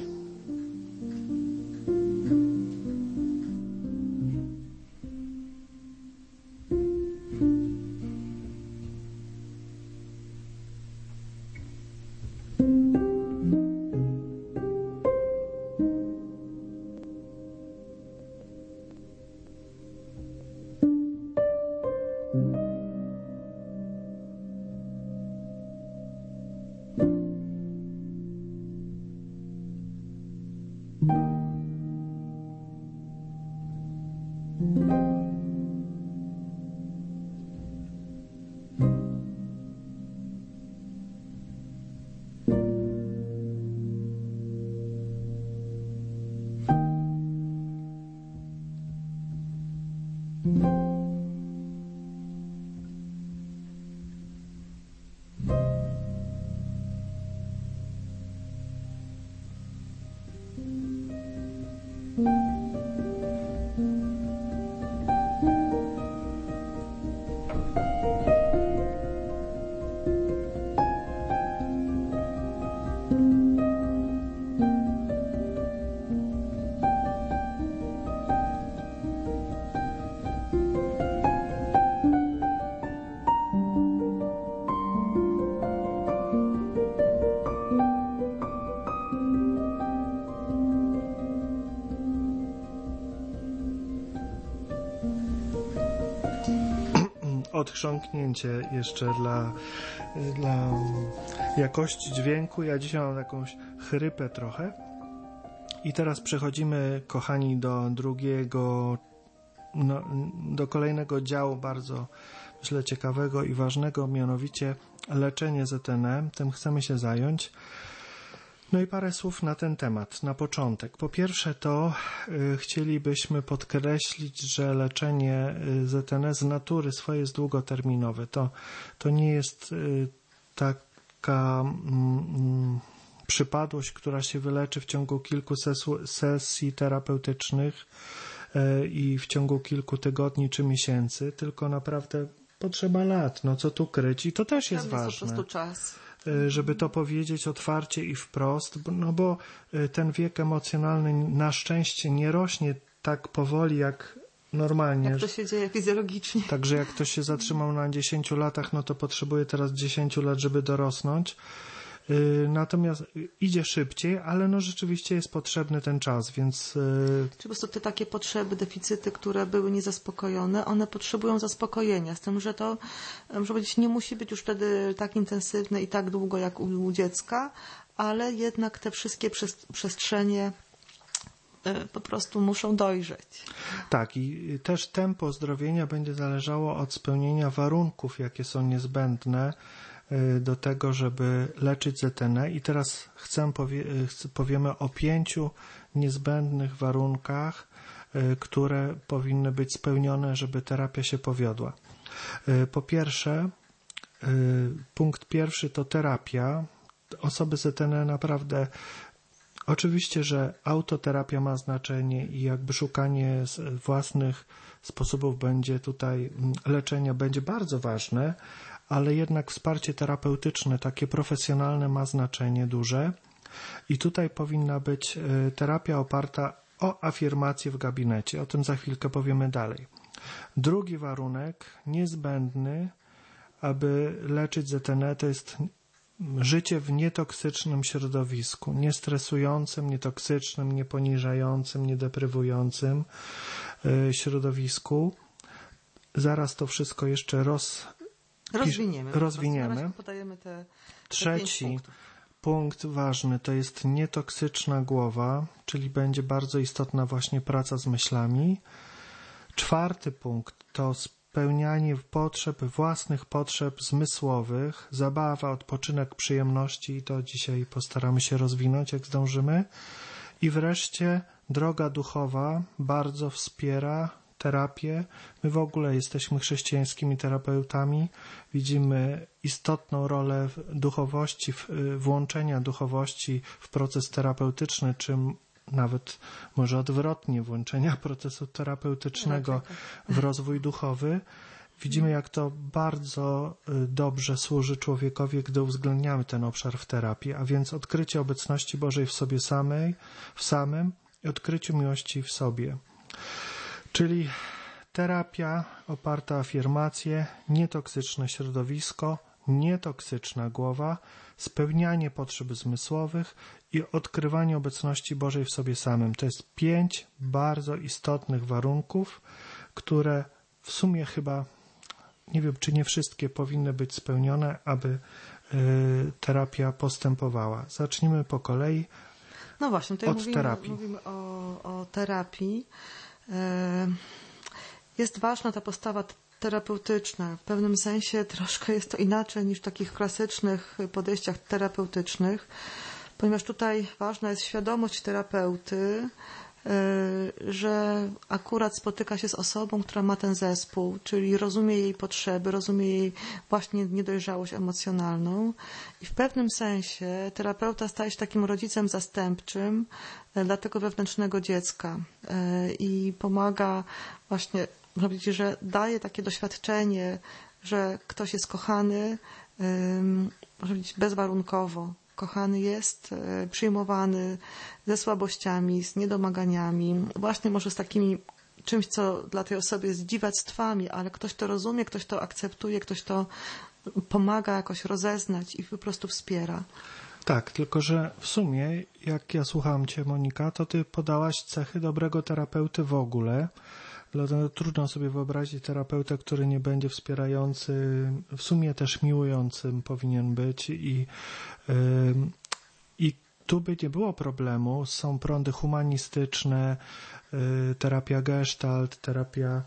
Odchrząknięcie jeszcze dla dla jakości dźwięku. Ja dzisiaj mam jakąś chrypę trochę. I teraz przechodzimy, kochani, do drugiego, no, do kolejnego działu bardzo, myślę, ciekawego i ważnego, mianowicie leczenie Z T N. Tym chcemy się zająć. No i parę słów na ten temat. Na początek. Po pierwsze to y, chcielibyśmy podkreślić, że leczenie y, Z T N z natury swojej jest długoterminowe. To, to nie jest y, taka mm, przypadłość, która się wyleczy w ciągu kilku ses- sesji terapeutycznych y, i w ciągu kilku tygodni czy miesięcy, tylko naprawdę potrzeba lat. No co tu kryć? I to też jest Tam ważne. jest po prostu czas. Żeby to powiedzieć otwarcie i wprost, no bo ten wiek emocjonalny na szczęście nie rośnie tak powoli jak normalnie. Jak to się dzieje fizjologicznie. Także jak ktoś się zatrzymał na dziesięciu latach, no to potrzebuje teraz dziesięciu lat, żeby dorosnąć. Natomiast idzie szybciej, ale no rzeczywiście jest potrzebny ten czas, więc... Czy po prostu te takie potrzeby, deficyty, które były niezaspokojone, one potrzebują zaspokojenia, z tym, że to, muszę powiedzieć, nie musi być już wtedy tak intensywne i tak długo jak u, u dziecka, ale jednak te wszystkie przestrzenie po prostu muszą dojrzeć. Tak, i też tempo zdrowienia będzie zależało od spełnienia warunków, jakie są niezbędne do tego, żeby leczyć Z T N. I teraz chcę powie, powiemy o pięciu niezbędnych warunkach, które powinny być spełnione, żeby terapia się powiodła. Po pierwsze, punkt pierwszy to terapia. Osoby Z T N naprawdę, oczywiście, że autoterapia ma znaczenie i jakby szukanie własnych sposobów będzie tutaj leczenia będzie bardzo ważne, ale jednak wsparcie terapeutyczne, takie profesjonalne ma znaczenie duże i tutaj powinna być terapia oparta o afirmację w gabinecie. O tym za chwilkę powiemy dalej. Drugi warunek niezbędny, aby leczyć Z T N, to jest życie w nietoksycznym środowisku, niestresującym, nietoksycznym, nieponiżającym, niedeprywującym środowisku. Zaraz to wszystko jeszcze roz Rozwiniemy. Rozwiniemy. Podajemy te, te Trzeci punkt ważny to jest nietoksyczna głowa, czyli będzie bardzo istotna właśnie praca z myślami. Czwarty punkt to spełnianie potrzeb, własnych potrzeb zmysłowych, zabawa, odpoczynek, przyjemności i to dzisiaj postaramy się rozwinąć, jak zdążymy. I wreszcie droga duchowa bardzo wspiera terapię. My w ogóle jesteśmy chrześcijańskimi terapeutami. Widzimy istotną rolę duchowości, włączenia duchowości w proces terapeutyczny, czy nawet może odwrotnie, włączenia procesu terapeutycznego w rozwój duchowy. Widzimy, jak to bardzo dobrze służy człowiekowi, gdy uwzględniamy ten obszar w terapii, a więc odkrycie obecności Bożej w sobie samej, w samym i odkryciu miłości w sobie. Czyli terapia oparta o afirmację, nietoksyczne środowisko, nietoksyczna głowa, spełnianie potrzeb zmysłowych i odkrywanie obecności Bożej w sobie samym. To jest pięć bardzo istotnych warunków, które w sumie chyba, nie wiem, czy nie wszystkie powinny być spełnione, aby y, terapia postępowała. Zacznijmy po kolei. No właśnie, tutaj od mówimy, terapii. mówimy o, o terapii. Jest ważna ta postawa terapeutyczna. W pewnym sensie troszkę jest to inaczej niż w takich klasycznych podejściach terapeutycznych, ponieważ tutaj ważna jest świadomość terapeuty, że akurat spotyka się z osobą, która ma ten zespół, czyli rozumie jej potrzeby, rozumie jej właśnie niedojrzałość emocjonalną i w pewnym sensie terapeuta staje się takim rodzicem zastępczym dla tego wewnętrznego dziecka i pomaga właśnie, można powiedzieć, że daje takie doświadczenie, że ktoś jest kochany, można powiedzieć, bezwarunkowo. Kochany jest, przyjmowany ze słabościami, z niedomaganiami, właśnie może z takimi czymś, co dla tej osoby jest dziwactwami, ale ktoś to rozumie, ktoś to akceptuje, ktoś to pomaga jakoś rozeznać i po prostu wspiera. Tak, tylko że w sumie, jak ja słucham Cię, Monika, to Ty podałaś cechy dobrego terapeuty w ogóle. Dlatego trudno sobie wyobrazić terapeutę, który nie będzie wspierający, w sumie też miłującym powinien być i, yy, i tu by nie było problemu. Są prądy humanistyczne, yy, terapia gestalt, terapia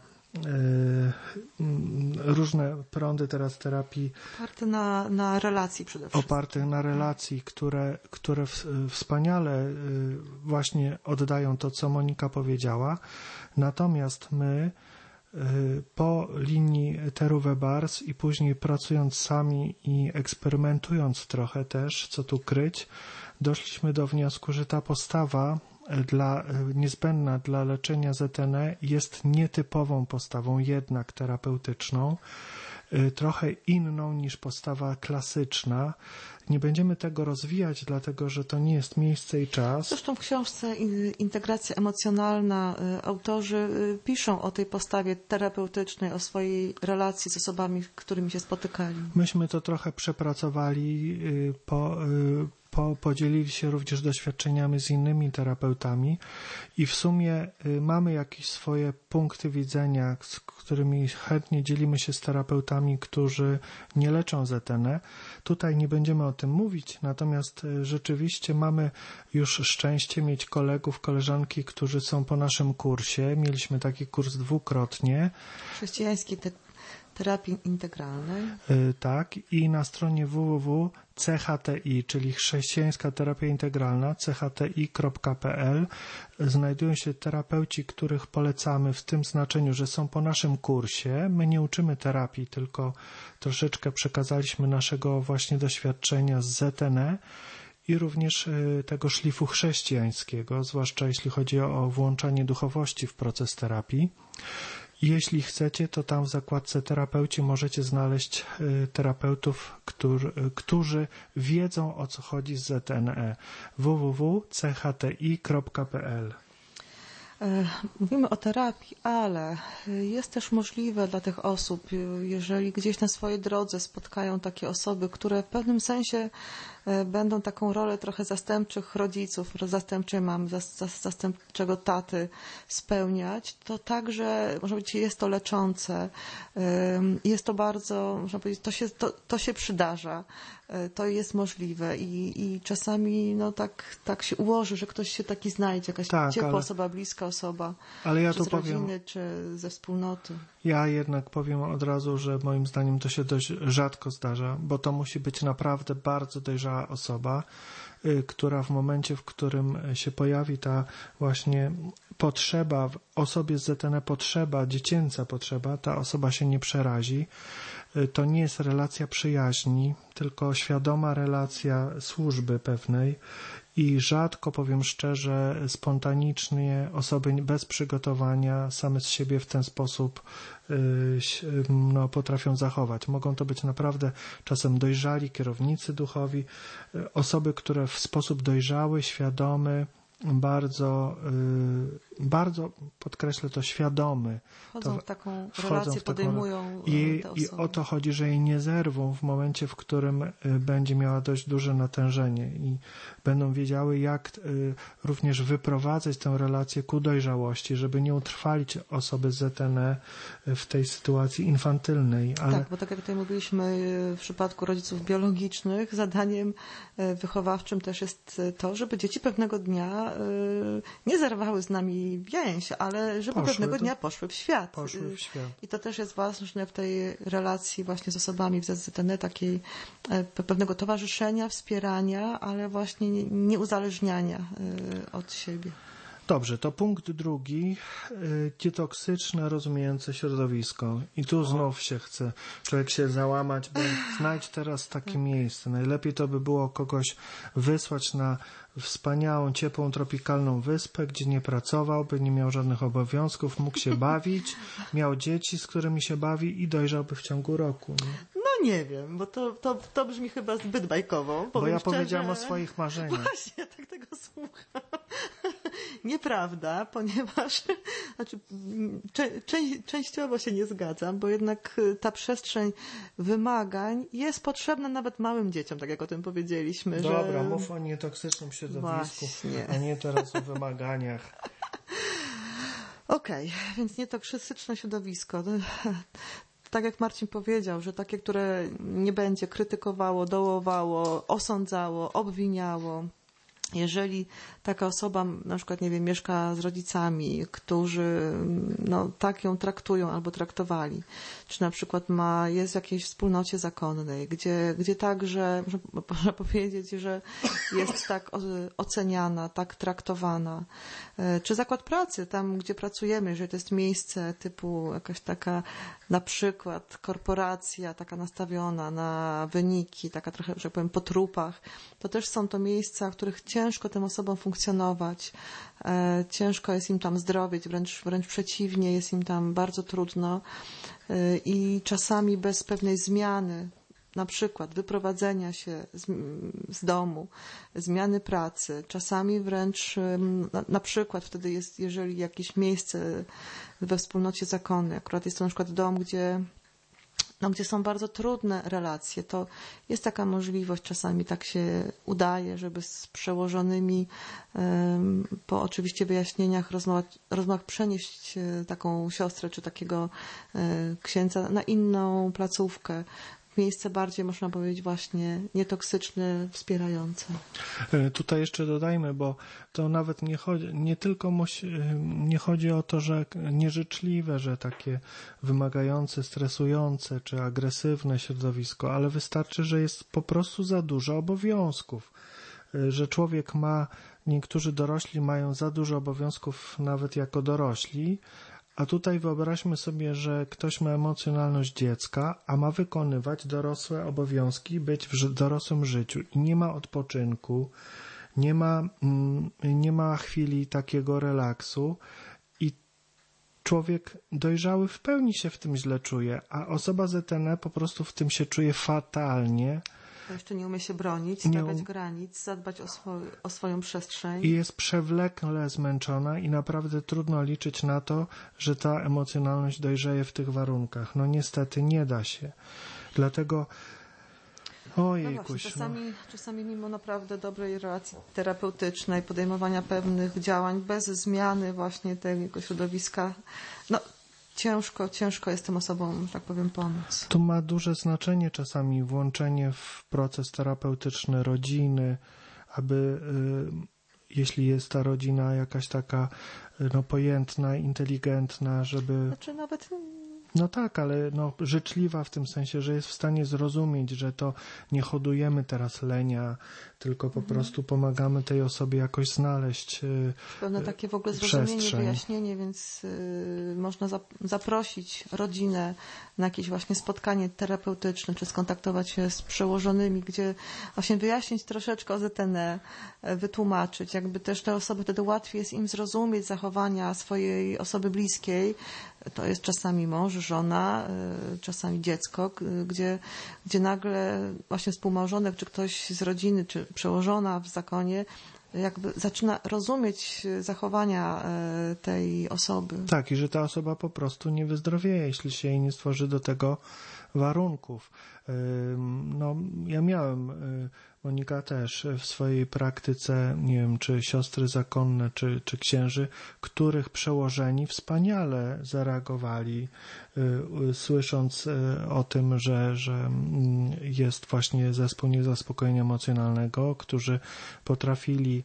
różne prądy teraz terapii oparte na, na relacji przede wszystkim. Oparte na relacji, które, które w, wspaniale właśnie oddają to, co Monika powiedziała. Natomiast my po linii Teruve-Bars i później pracując sami i eksperymentując trochę też, co tu kryć, doszliśmy do wniosku, że ta postawa dla, niezbędna dla leczenia Z T N jest nietypową postawą, jednak terapeutyczną, trochę inną niż postawa klasyczna. Nie będziemy tego rozwijać, dlatego że to nie jest miejsce i czas. Zresztą w książce Integracja emocjonalna autorzy piszą o tej postawie terapeutycznej, o swojej relacji z osobami, z którymi się spotykali. Myśmy to trochę przepracowali, po, po, podzielili się również doświadczeniami z innymi terapeutami i w sumie mamy jakieś swoje punkty widzenia, z którymi chętnie dzielimy się z terapeutami, którzy nie leczą Z T N. Tutaj nie będziemy o tym mówić, natomiast rzeczywiście mamy już szczęście mieć kolegów, koleżanki, którzy są po naszym kursie. Mieliśmy taki kurs dwukrotnie. Chrześcijańskiej te terapii integralnej. Yy, tak, i na stronie w w w kropka c h t i, czyli Chrześcijańska Terapia Integralna, c h t i kropka p l, znajdują się terapeuci, których polecamy w tym znaczeniu, że są po naszym kursie. My nie uczymy terapii, tylko troszeczkę przekazaliśmy naszego właśnie doświadczenia z Z T N i również tego szlifu chrześcijańskiego, zwłaszcza jeśli chodzi o włączanie duchowości w proces terapii. Jeśli chcecie, to tam w zakładce terapeuci możecie znaleźć terapeutów, którzy, którzy wiedzą, o co chodzi z Z T N E. w w w kropka c h t i kropka p l. Mówimy o terapii, ale jest też możliwe dla tych osób, jeżeli gdzieś na swojej drodze spotkają takie osoby, które w pewnym sensie będą taką rolę trochę zastępczych rodziców, zastępczej mamy, zastępczego taty spełniać, to także, można powiedzieć, jest to leczące. Jest to bardzo, można powiedzieć, to się, to, to się przydarza. To jest możliwe i, i czasami no tak, tak się ułoży, że ktoś się taki znajdzie, jakaś tak, ciepła ale, osoba, bliska osoba, ale ja czy tu z powiem, rodziny, czy ze wspólnoty. Ja jednak powiem od razu, że moim zdaniem to się dość rzadko zdarza, bo to musi być naprawdę bardzo dojrzała osoba, y, która w momencie, w którym się pojawi ta właśnie potrzeba, w osobie z Z T N, potrzeba, dziecięca potrzeba, ta osoba się nie przerazi. Y, to nie jest relacja przyjaźni, tylko świadoma relacja służby pewnej. I rzadko, powiem szczerze, spontanicznie osoby bez przygotowania same z siebie w ten sposób no, potrafią zachować. Mogą to być naprawdę czasem dojrzali kierownicy duchowi, osoby, które w sposób dojrzały, świadomy, bardzo, bardzo, podkreślę to, świadomy. Wchodzą to, w taką wchodzą relację, w taką, podejmują i, te I o to chodzi, że jej nie zerwą w momencie, w którym będzie miała dość duże natężenie i będą wiedziały, jak również wyprowadzać tę relację ku dojrzałości, żeby nie utrwalić osoby z Z T N w tej sytuacji infantylnej. Ale... Tak, bo tak jak tutaj mówiliśmy w przypadku rodziców biologicznych, zadaniem wychowawczym też jest to, żeby dzieci pewnego dnia nie zerwały z nami więź, ale żeby poszły, pewnego to... dnia poszły w świat. Poszły w świat. I to też jest ważne w tej relacji właśnie z osobami w Z Z N, takiej pewnego towarzyszenia, wspierania, ale właśnie nieuzależniania od siebie. Dobrze, to punkt drugi, nietoksyczne, rozumiejące środowisko. I tu znów się chce człowiek się załamać, bo znajdź teraz takie miejsce. Najlepiej to by było kogoś wysłać na wspaniałą, ciepłą, tropikalną wyspę, gdzie nie pracowałby, nie miał żadnych obowiązków, mógł się bawić, miał dzieci, z którymi się bawi i dojrzałby w ciągu roku. Nie? No nie wiem, bo to, to, to brzmi chyba zbyt bajkowo. Bo ja szczerze, powiedziałam o swoich marzeniach. Właśnie, tak tego słucham. Nieprawda, ponieważ znaczy, cze, cze, częściowo się nie zgadzam, bo jednak ta przestrzeń wymagań jest potrzebna nawet małym dzieciom, tak jak o tym powiedzieliśmy. Dobra, że... mów o nietoksycznym środowisku, Właśnie. a nie teraz o wymaganiach. Okej, okay, więc nietoksyczne środowisko. Tak jak Marcin powiedział, że takie, które nie będzie krytykowało, dołowało, osądzało, obwiniało. Jeżeli taka osoba na przykład, nie wiem, mieszka z rodzicami, którzy no, tak ją traktują albo traktowali, czy na przykład ma, jest w jakiejś wspólnocie zakonnej, gdzie, gdzie także, można powiedzieć, że jest tak oceniana, tak traktowana, czy zakład pracy, tam gdzie pracujemy, jeżeli to jest miejsce typu jakaś taka na przykład korporacja taka nastawiona na wyniki, taka trochę, że tak powiem, po trupach, to też są to miejsca, w których ciężko tym osobom funkcjonować, e, ciężko jest im tam zdrowieć, wręcz, wręcz przeciwnie, jest im tam bardzo trudno e, i czasami bez pewnej zmiany, na przykład wyprowadzenia się z, z domu, zmiany pracy, czasami wręcz na, na przykład wtedy jest, jeżeli jakieś miejsce we wspólnocie zakonnej, akurat jest to na przykład dom, gdzie no, gdzie są bardzo trudne relacje, to jest taka możliwość, czasami tak się udaje, żeby z przełożonymi um, po oczywiście wyjaśnieniach, rozmowach, rozmowach przenieść taką siostrę czy takiego um, księdza na inną placówkę, miejsce bardziej, można powiedzieć, właśnie nietoksyczne, wspierające. Tutaj jeszcze dodajmy, bo to nawet nie chodzi, nie tylko musi, nie chodzi o to, że nieżyczliwe, że takie wymagające, stresujące czy agresywne środowisko, ale wystarczy, że jest po prostu za dużo obowiązków, że człowiek ma, niektórzy dorośli mają za dużo obowiązków nawet jako dorośli, a tutaj wyobraźmy sobie, że ktoś ma emocjonalność dziecka, a ma wykonywać dorosłe obowiązki, być w dorosłym życiu i nie ma odpoczynku, nie ma, nie ma chwili takiego relaksu i człowiek dojrzały w pełni się w tym źle czuje, a osoba z E T N po prostu w tym się czuje fatalnie. To jeszcze nie umie się bronić, stawiać nie... granic, zadbać o, swo... o swoją przestrzeń. I jest przewlekle zmęczona i naprawdę trudno liczyć na to, że ta emocjonalność dojrzeje w tych warunkach. No niestety nie da się. Dlatego ojejkuś. No czasami, no. czasami mimo naprawdę dobrej relacji terapeutycznej, podejmowania pewnych działań bez zmiany właśnie tego środowiska, no Ciężko, ciężko jest tym osobom, że tak powiem, pomóc. Tu ma duże znaczenie czasami włączenie w proces terapeutyczny rodziny, aby y, jeśli jest ta rodzina jakaś taka y, no, pojętna, inteligentna, żeby... Znaczy nawet... No tak, ale no, życzliwa w tym sensie, że jest w stanie zrozumieć, że to nie hodujemy teraz lenia, tylko po mhm. prostu pomagamy tej osobie jakoś znaleźć yy, pewne takie w ogóle zrozumienie, przestrzeń. wyjaśnienie, więc yy, można zap- zaprosić rodzinę na jakieś właśnie spotkanie terapeutyczne, czy skontaktować się z przełożonymi, gdzie właśnie wyjaśnić troszeczkę o Z T N, wytłumaczyć, jakby też te osoby, wtedy łatwiej jest im zrozumieć zachowania swojej osoby bliskiej. To jest czasami mąż, żona, czasami dziecko, gdzie, gdzie nagle właśnie współmałżonek, czy ktoś z rodziny, czy przełożona w zakonie, jakby zaczyna rozumieć zachowania tej osoby. Tak, i że ta osoba po prostu nie wyzdrowieje, jeśli się jej nie stworzy do tego warunków. No, ja miałem, Monika też, w swojej praktyce, nie wiem, czy siostry zakonne, czy, czy księży, których przełożeni wspaniale zareagowali, słysząc o tym, że, że jest właśnie zespół niezaspokojenia emocjonalnego, którzy potrafili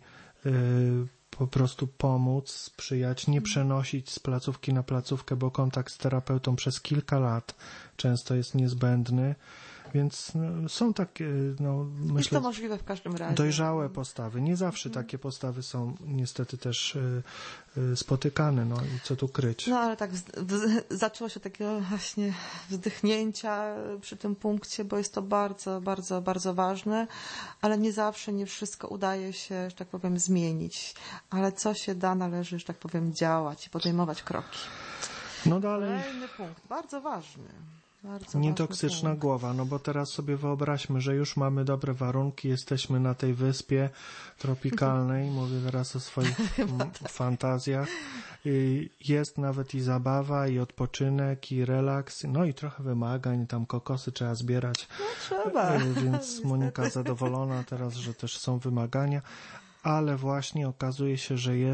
po prostu pomóc, sprzyjać, nie przenosić z placówki na placówkę, bo kontakt z terapeutą przez kilka lat często jest niezbędny, więc no, są takie, no myślę, jest to możliwe w każdym razie. Dojrzałe postawy. Nie zawsze mhm. takie postawy są niestety też y, y, spotykane, no i co tu kryć. No ale tak w, w, zaczęło się takiego właśnie wzdychnięcia przy tym punkcie, bo jest to bardzo, bardzo, bardzo ważne, ale nie zawsze, nie wszystko udaje się, że tak powiem, zmienić. Ale co się da, należy, że tak powiem, działać i podejmować kroki. No dalej. Kolejny punkt, bardzo ważny. Bardzo Nietoksyczna głowa, no bo teraz sobie wyobraźmy, że już mamy dobre warunki, jesteśmy na tej wyspie tropikalnej, mówię teraz o swoich fantazjach, I jest nawet i zabawa, i odpoczynek, i relaks, no i trochę wymagań, tam kokosy trzeba zbierać, no, trzeba. Więc Monika zadowolona teraz, że też są wymagania, ale właśnie okazuje się, że jest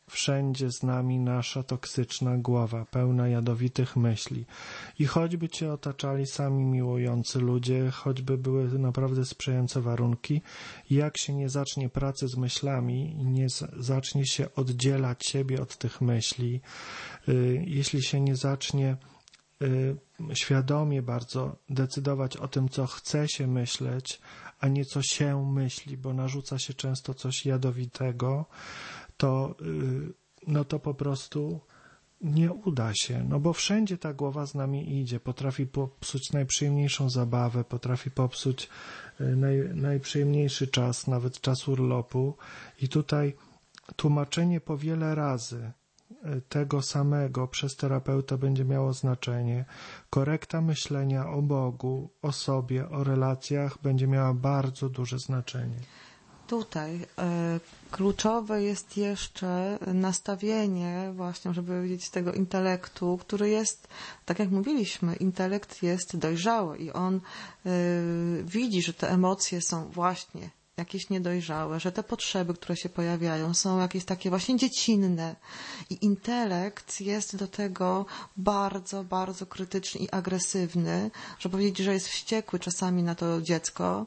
wszędzie z nami nasza toksyczna głowa, pełna jadowitych myśli. I choćby cię otaczali sami miłujący ludzie, choćby były naprawdę sprzyjające warunki, jak się nie zacznie pracy z myślami i nie zacznie się oddzielać siebie od tych myśli, y, jeśli się nie zacznie y, świadomie bardzo decydować o tym, co chce się myśleć, a nie co się myśli, bo narzuca się często coś jadowitego, to, no to po prostu nie uda się, no bo wszędzie ta głowa z nami idzie, potrafi popsuć najprzyjemniejszą zabawę, potrafi popsuć naj, najprzyjemniejszy czas, nawet czas urlopu i tutaj tłumaczenie po wiele razy tego samego przez terapeutę będzie miało znaczenie. Korekta myślenia o Bogu, o sobie, o relacjach będzie miała bardzo duże znaczenie. Tutaj y, kluczowe jest jeszcze nastawienie właśnie, żeby powiedzieć, tego intelektu, który jest, tak jak mówiliśmy, intelekt jest dojrzały i on y, widzi, że te emocje są właśnie jakieś niedojrzałe, że te potrzeby, które się pojawiają, są jakieś takie właśnie dziecinne i intelekt jest do tego bardzo, bardzo krytyczny i agresywny, żeby powiedzieć, że jest wściekły czasami na to dziecko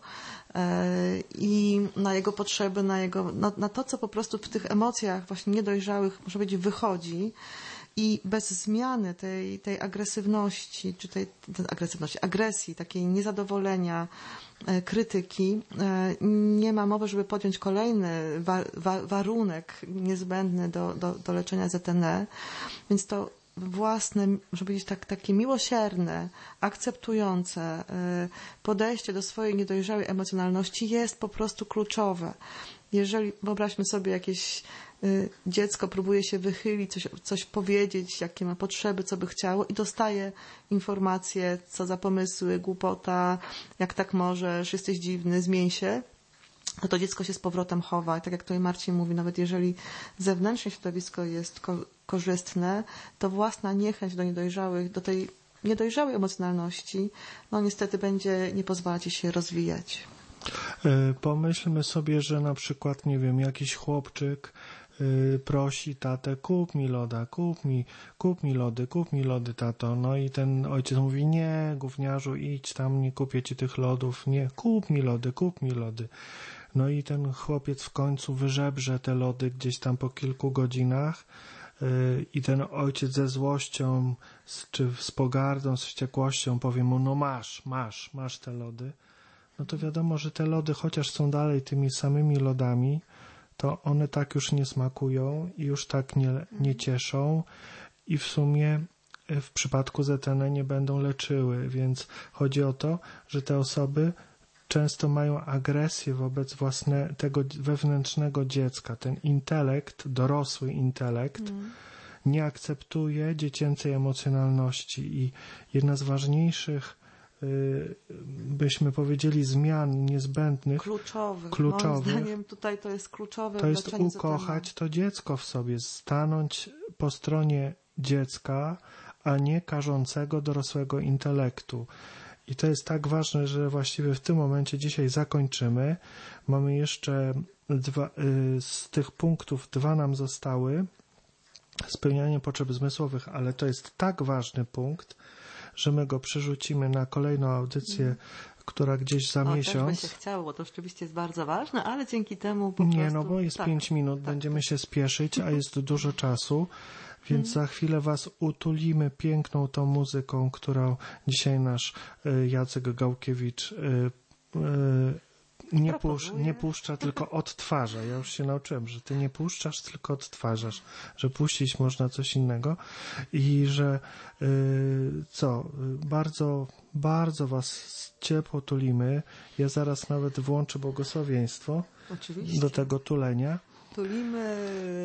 i na jego potrzeby, na, jego, na, na to, co po prostu w tych emocjach właśnie niedojrzałych, może powiedzieć, wychodzi. I bez zmiany tej, tej agresywności, czy tej, tej agresywności, agresji, takiej niezadowolenia, e, krytyki, e, nie ma mowy, żeby podjąć kolejny wa, wa, warunek niezbędny do, do, do leczenia Z N E. Więc to własne, żeby powiedzieć tak, takie miłosierne, akceptujące e, podejście do swojej niedojrzałej emocjonalności jest po prostu kluczowe. Jeżeli wyobraźmy sobie jakieś dziecko próbuje się wychylić, coś, coś powiedzieć, jakie ma potrzeby, co by chciało i dostaje informacje, co za pomysły, głupota, jak tak możesz, jesteś dziwny, zmień się, to to dziecko się z powrotem chowa. I tak jak tutaj Marcin mówi, nawet jeżeli zewnętrzne środowisko jest ko- korzystne, to własna niechęć do niedojrzałych, do tej niedojrzałej emocjonalności, no niestety będzie nie pozwalać jej się rozwijać. Pomyślmy sobie, że na przykład, nie wiem, jakiś chłopczyk yy, prosi tatę, kup mi loda, kup mi, kup mi lody, kup mi lody, tato. No i ten ojciec mówi, nie, gówniarzu, idź tam, nie kupię ci tych lodów, nie, kup mi lody, kup mi lody. No i ten chłopiec w końcu wyżebrze te lody gdzieś tam po kilku godzinach yy, i ten ojciec ze złością, z, czy z pogardą, z wściekłością powie mu, no masz, masz, masz te lody. No to wiadomo, że te lody, chociaż są dalej tymi samymi lodami, to one tak już nie smakują i już tak nie, nie cieszą i w sumie w przypadku Z N E nie będą leczyły, więc chodzi o to, że te osoby często mają agresję wobec własnego, tego wewnętrznego dziecka. Ten intelekt, dorosły intelekt, mm. nie akceptuje dziecięcej emocjonalności i jedna z ważniejszych, byśmy powiedzieli, zmian niezbędnych, kluczowych. kluczowych. Moim zdaniem tutaj to jest kluczowe. To jest ukochać to dziecko w sobie, stanąć po stronie dziecka, a nie karzącego dorosłego intelektu. I to jest tak ważne, że właściwie w tym momencie dzisiaj zakończymy. Mamy jeszcze dwa, z tych punktów dwa nam zostały. Spełnianie potrzeb zmysłowych, ale to jest tak ważny punkt, że my go przerzucimy na kolejną audycję, mm. która gdzieś za o, miesiąc. Też by się chciało, bo to rzeczywiście jest bardzo ważne, ale dzięki temu po Nie, prostu... no bo jest tak, pięć minut, tak, będziemy tak. się spieszyć, a jest dużo czasu, więc mm. za chwilę was utulimy piękną tą muzyką, którą dzisiaj nasz y, Jacek Gałkiewicz y, y, nie, pusz, nie puszcza, tylko odtwarza. Ja już się nauczyłem, że ty nie puszczasz, tylko odtwarzasz, że puścić można coś innego i że y, co, bardzo, bardzo was ciepło tulimy. Ja zaraz nawet włączę błogosławieństwo. Oczywiście. Do tego tulenia. Tulimy,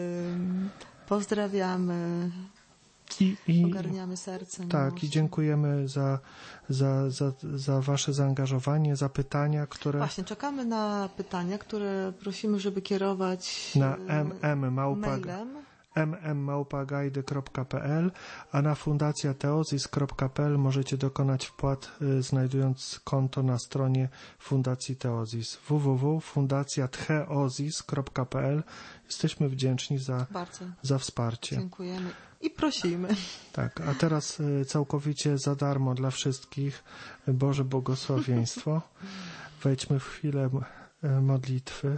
pozdrawiamy. I, i, ogarniamy serce. Tak, miłości. i dziękujemy za, za, za, za wasze zaangażowanie, za pytania, które... Właśnie, czekamy na pytania, które prosimy, żeby kierować na mm małpa, mailem. m m małpa gajdy kropka p l, a na fundacja teozis kropka p l możecie dokonać wpłat y, znajdując konto na stronie Fundacji Teozis. w w w kropka fundacja theozis kropka p l. Jesteśmy wdzięczni za, Bardzo za wsparcie. dziękujemy i prosimy. Tak, a teraz y, całkowicie za darmo dla wszystkich y, Boże błogosławieństwo. Wejdźmy w chwilę y, modlitwy.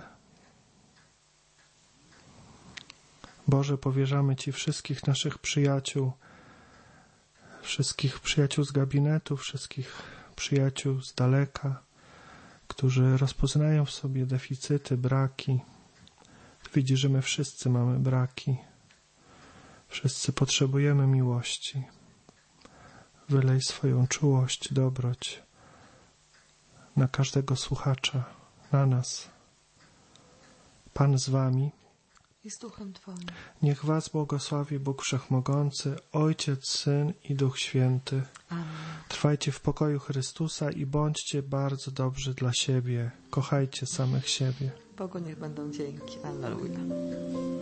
Boże, powierzamy Ci wszystkich naszych przyjaciół, wszystkich przyjaciół z gabinetu, wszystkich przyjaciół z daleka, którzy rozpoznają w sobie deficyty, braki. Widzisz, że my wszyscy mamy braki. Wszyscy potrzebujemy miłości. Wylej swoją czułość, dobroć na każdego słuchacza, na nas. Pan z Wami. I z Duchem Twoim. Niech Was błogosławi Bóg Wszechmogący, Ojciec, Syn i Duch Święty. Amen. Trwajcie w pokoju Chrystusa i bądźcie bardzo dobrzy dla siebie. Kochajcie samych siebie. Bogu niech będą dzięki. Alleluja.